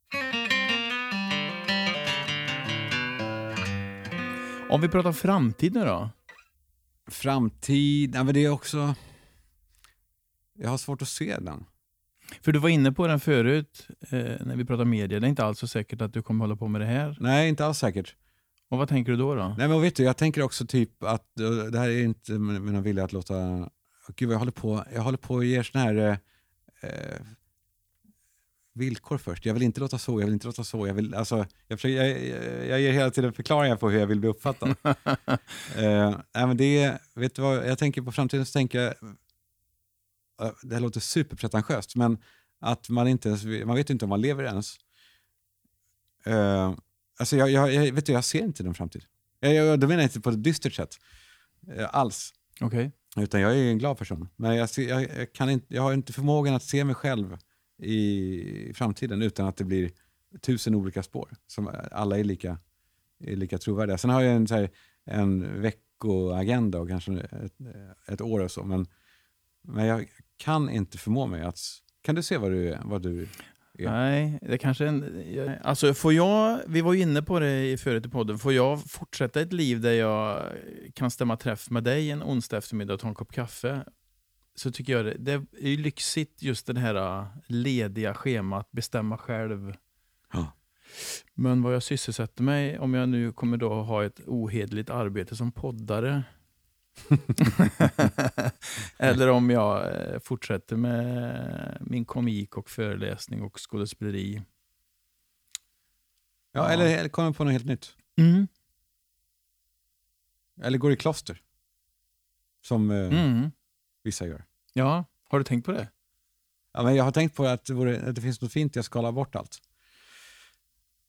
Om vi pratar framtid nu då? Framtid, ja, men det är också... Jag har svårt att se den. För du var inne på den förut eh, när vi pratade media. Det är inte alls så säkert att du kommer hålla på med det här. Nej, inte alls säkert. Och vad tänker du då då? Nej, men vet du, jag tänker också typ att det här är inte mina vilja att låta... Gud, jag håller på, jag håller på att ge sån här eh, villkor först. Jag vill inte låta så, jag vill inte låta så. Jag, vill, alltså, jag, försöker, jag, jag ger hela tiden förklaringar på hur jag vill bli uppfattad. eh, nej, men det, vet du vad, jag tänker på framtiden så tänker jag... Det här låter superpretentiöst, men att man inte ens, man vet inte om man lever ens. Uh, alltså jag, jag, jag, vet du, jag ser inte den framtid. Jag, jag, det menar jag inte på ett dystert sätt. Uh, alls. Okej. Okay. Utan jag är en glad person. Men jag, ser, jag, jag, kan inte, jag har inte förmågan att se mig själv i framtiden utan att det blir tusen olika spår. Som alla är lika, är lika trovärdiga. Sen har jag en, så här, en veckoagenda och kanske ett, ett år och så. Men, men jag kan inte förmå mig att... Kan du se vad du är? Vad du är? Nej, det kanske en... Alltså, får jag... Vi var ju inne på det i förut i podden. Får jag fortsätta ett liv där jag kan stämma träff med dig en onsdag eftermiddag och ta en kopp kaffe, så tycker jag det, det är ju lyxigt just det här lediga schemat, bestämma själv. Ja. Men vad jag sysselsätter mig, om jag nu kommer då ha ett ohederligt arbete som poddare eller om jag fortsätter med min komik och föreläsning och skådespeleri. Ja, ja. Eller, eller kommer på något helt nytt. Mm. Eller går i kloster. Som eh, mm. vissa gör. Ja, har du tänkt på det? Ja, men jag har tänkt på att det, vore, att det finns något fint i att skala bort allt.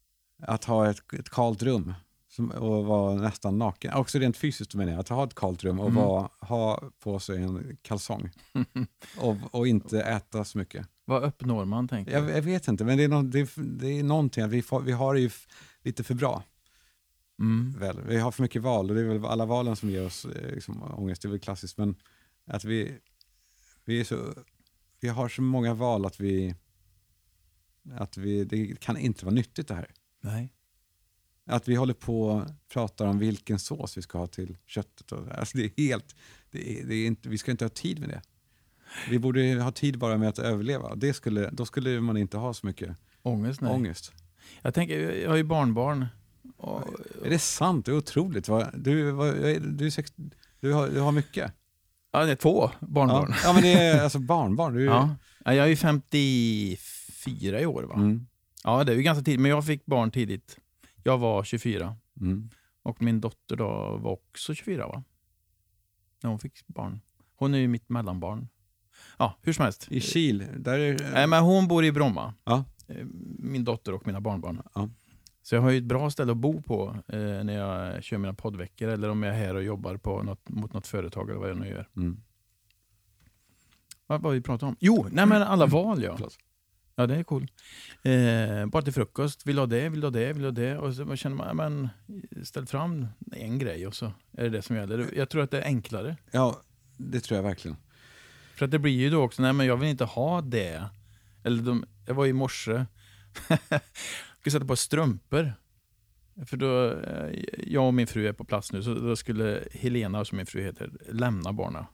att ha ett, ett kallt rum som, och vara nästan naken. Också rent fysiskt menar jag, att ha ett kallt rum och Mm. vara, ha på sig en kalsong. och, och inte äta så mycket. Vad uppnår man, tänker Jag, jag vet inte, men det är, no, det är, det är någonting att vi, får, vi har det ju f- lite för bra. Mm. Väl. Vi har för mycket val och det är väl alla valen som ger oss eh, liksom, ångest, det är väl klassiskt, men att vi, vi, är så, vi har så många val att vi att vi, det kan inte vara nyttigt det här. Nej. Att vi håller på och pratar om vilken sås vi ska ha till köttet. Och, alltså det är helt, det är, det är inte, vi ska inte ha tid med det. Vi borde ha tid bara med att överleva. Det skulle, då skulle man inte ha så mycket Ångest, nej. ångest. Jag tänker, jag har ju barnbarn. Och, Är det sant? Det är otroligt. Va? Du, va, du, är sex, du, har, du har mycket. ja, det är två barnbarn. Ja, ja men det är alltså barnbarn. Du, Ja. Ja, jag är ju femtiofyra i år, va? Mm. Ja, det är ju ganska tidigt, men jag fick barn tidigt. Jag var tjugofyra. Mm. Och min dotter då var också tjugofyra, va? När hon fick barn. Hon är ju mitt mellanbarn. Ja, hur som helst. I Kil, där är... Nej, men hon bor i Bromma. Ja. Min dotter och mina barnbarn. Ja. Så jag har ju ett bra ställe att bo på eh, när jag kör mina poddveckor eller om jag är här och jobbar på något, mot något företag eller vad jag nu gör. Mm. Vad var vi pratade om? Jo, nej men alla val, ja. Förlåt. Ja, det är cool. Eh, bara till frukost, vill ha det, vill ha det, vill ha det. Och så känner man, men ställ fram en grej och så är det det som gäller. Jag tror att det är enklare. Ja, det tror jag verkligen. För att det blir ju då också, nej men jag vill inte ha det. Eller de, jag var i morse, jag ska sätta på strumpor. För då, eh, jag och min fru är på plats nu, så då skulle Helena, som min fru heter, lämna barna.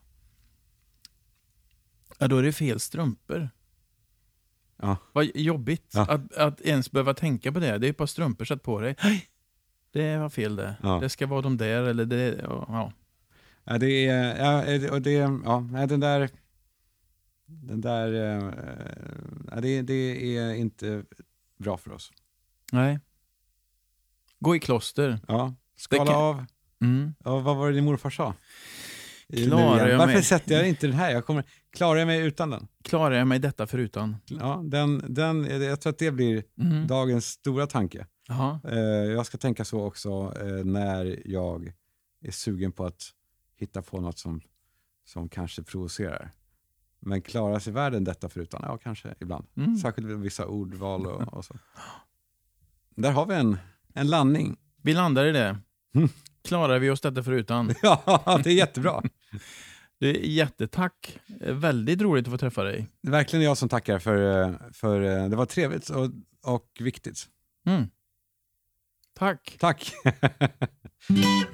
Ja, då är det fel strumpor. Ja. Vad jobbigt Ja. att, att ens behöva tänka på det. Det är ett par strumpor, satt på dig. Det var fel det. Ja. Det ska vara de där eller det, ja. Ja, det är, ja, och det, ja, den där, den där, ja, det, det är inte bra för oss. Nej. Gå i kloster. Ja, skala Det kan- av. Mm. Ja, vad var det din morfar sa? I- Klarar nu igen. jag Varför mig? sätter jag inte den här? Jag kommer, klarar jag mig utan den? Klarar jag mig detta förutan? Ja, den, den, jag tror att det blir Mm. dagens stora tanke. Jaha. Eh, jag ska tänka så också eh, när jag är sugen på att hitta på något som, som kanske provocerar. Men klarar sig världen detta förutan? Ja, kanske ibland. Mm. Särskilt vid vissa ordval och, och så. Där har vi en, en landning. Vi landar i det. Mm. Klarar vi oss detta förutan? Ja, det är jättebra. Det är jättetack. Väldigt roligt att få träffa dig. Det är verkligen jag som tackar för, eh, för eh, det var trevligt och, och viktigt. Mm. Tack. Tack.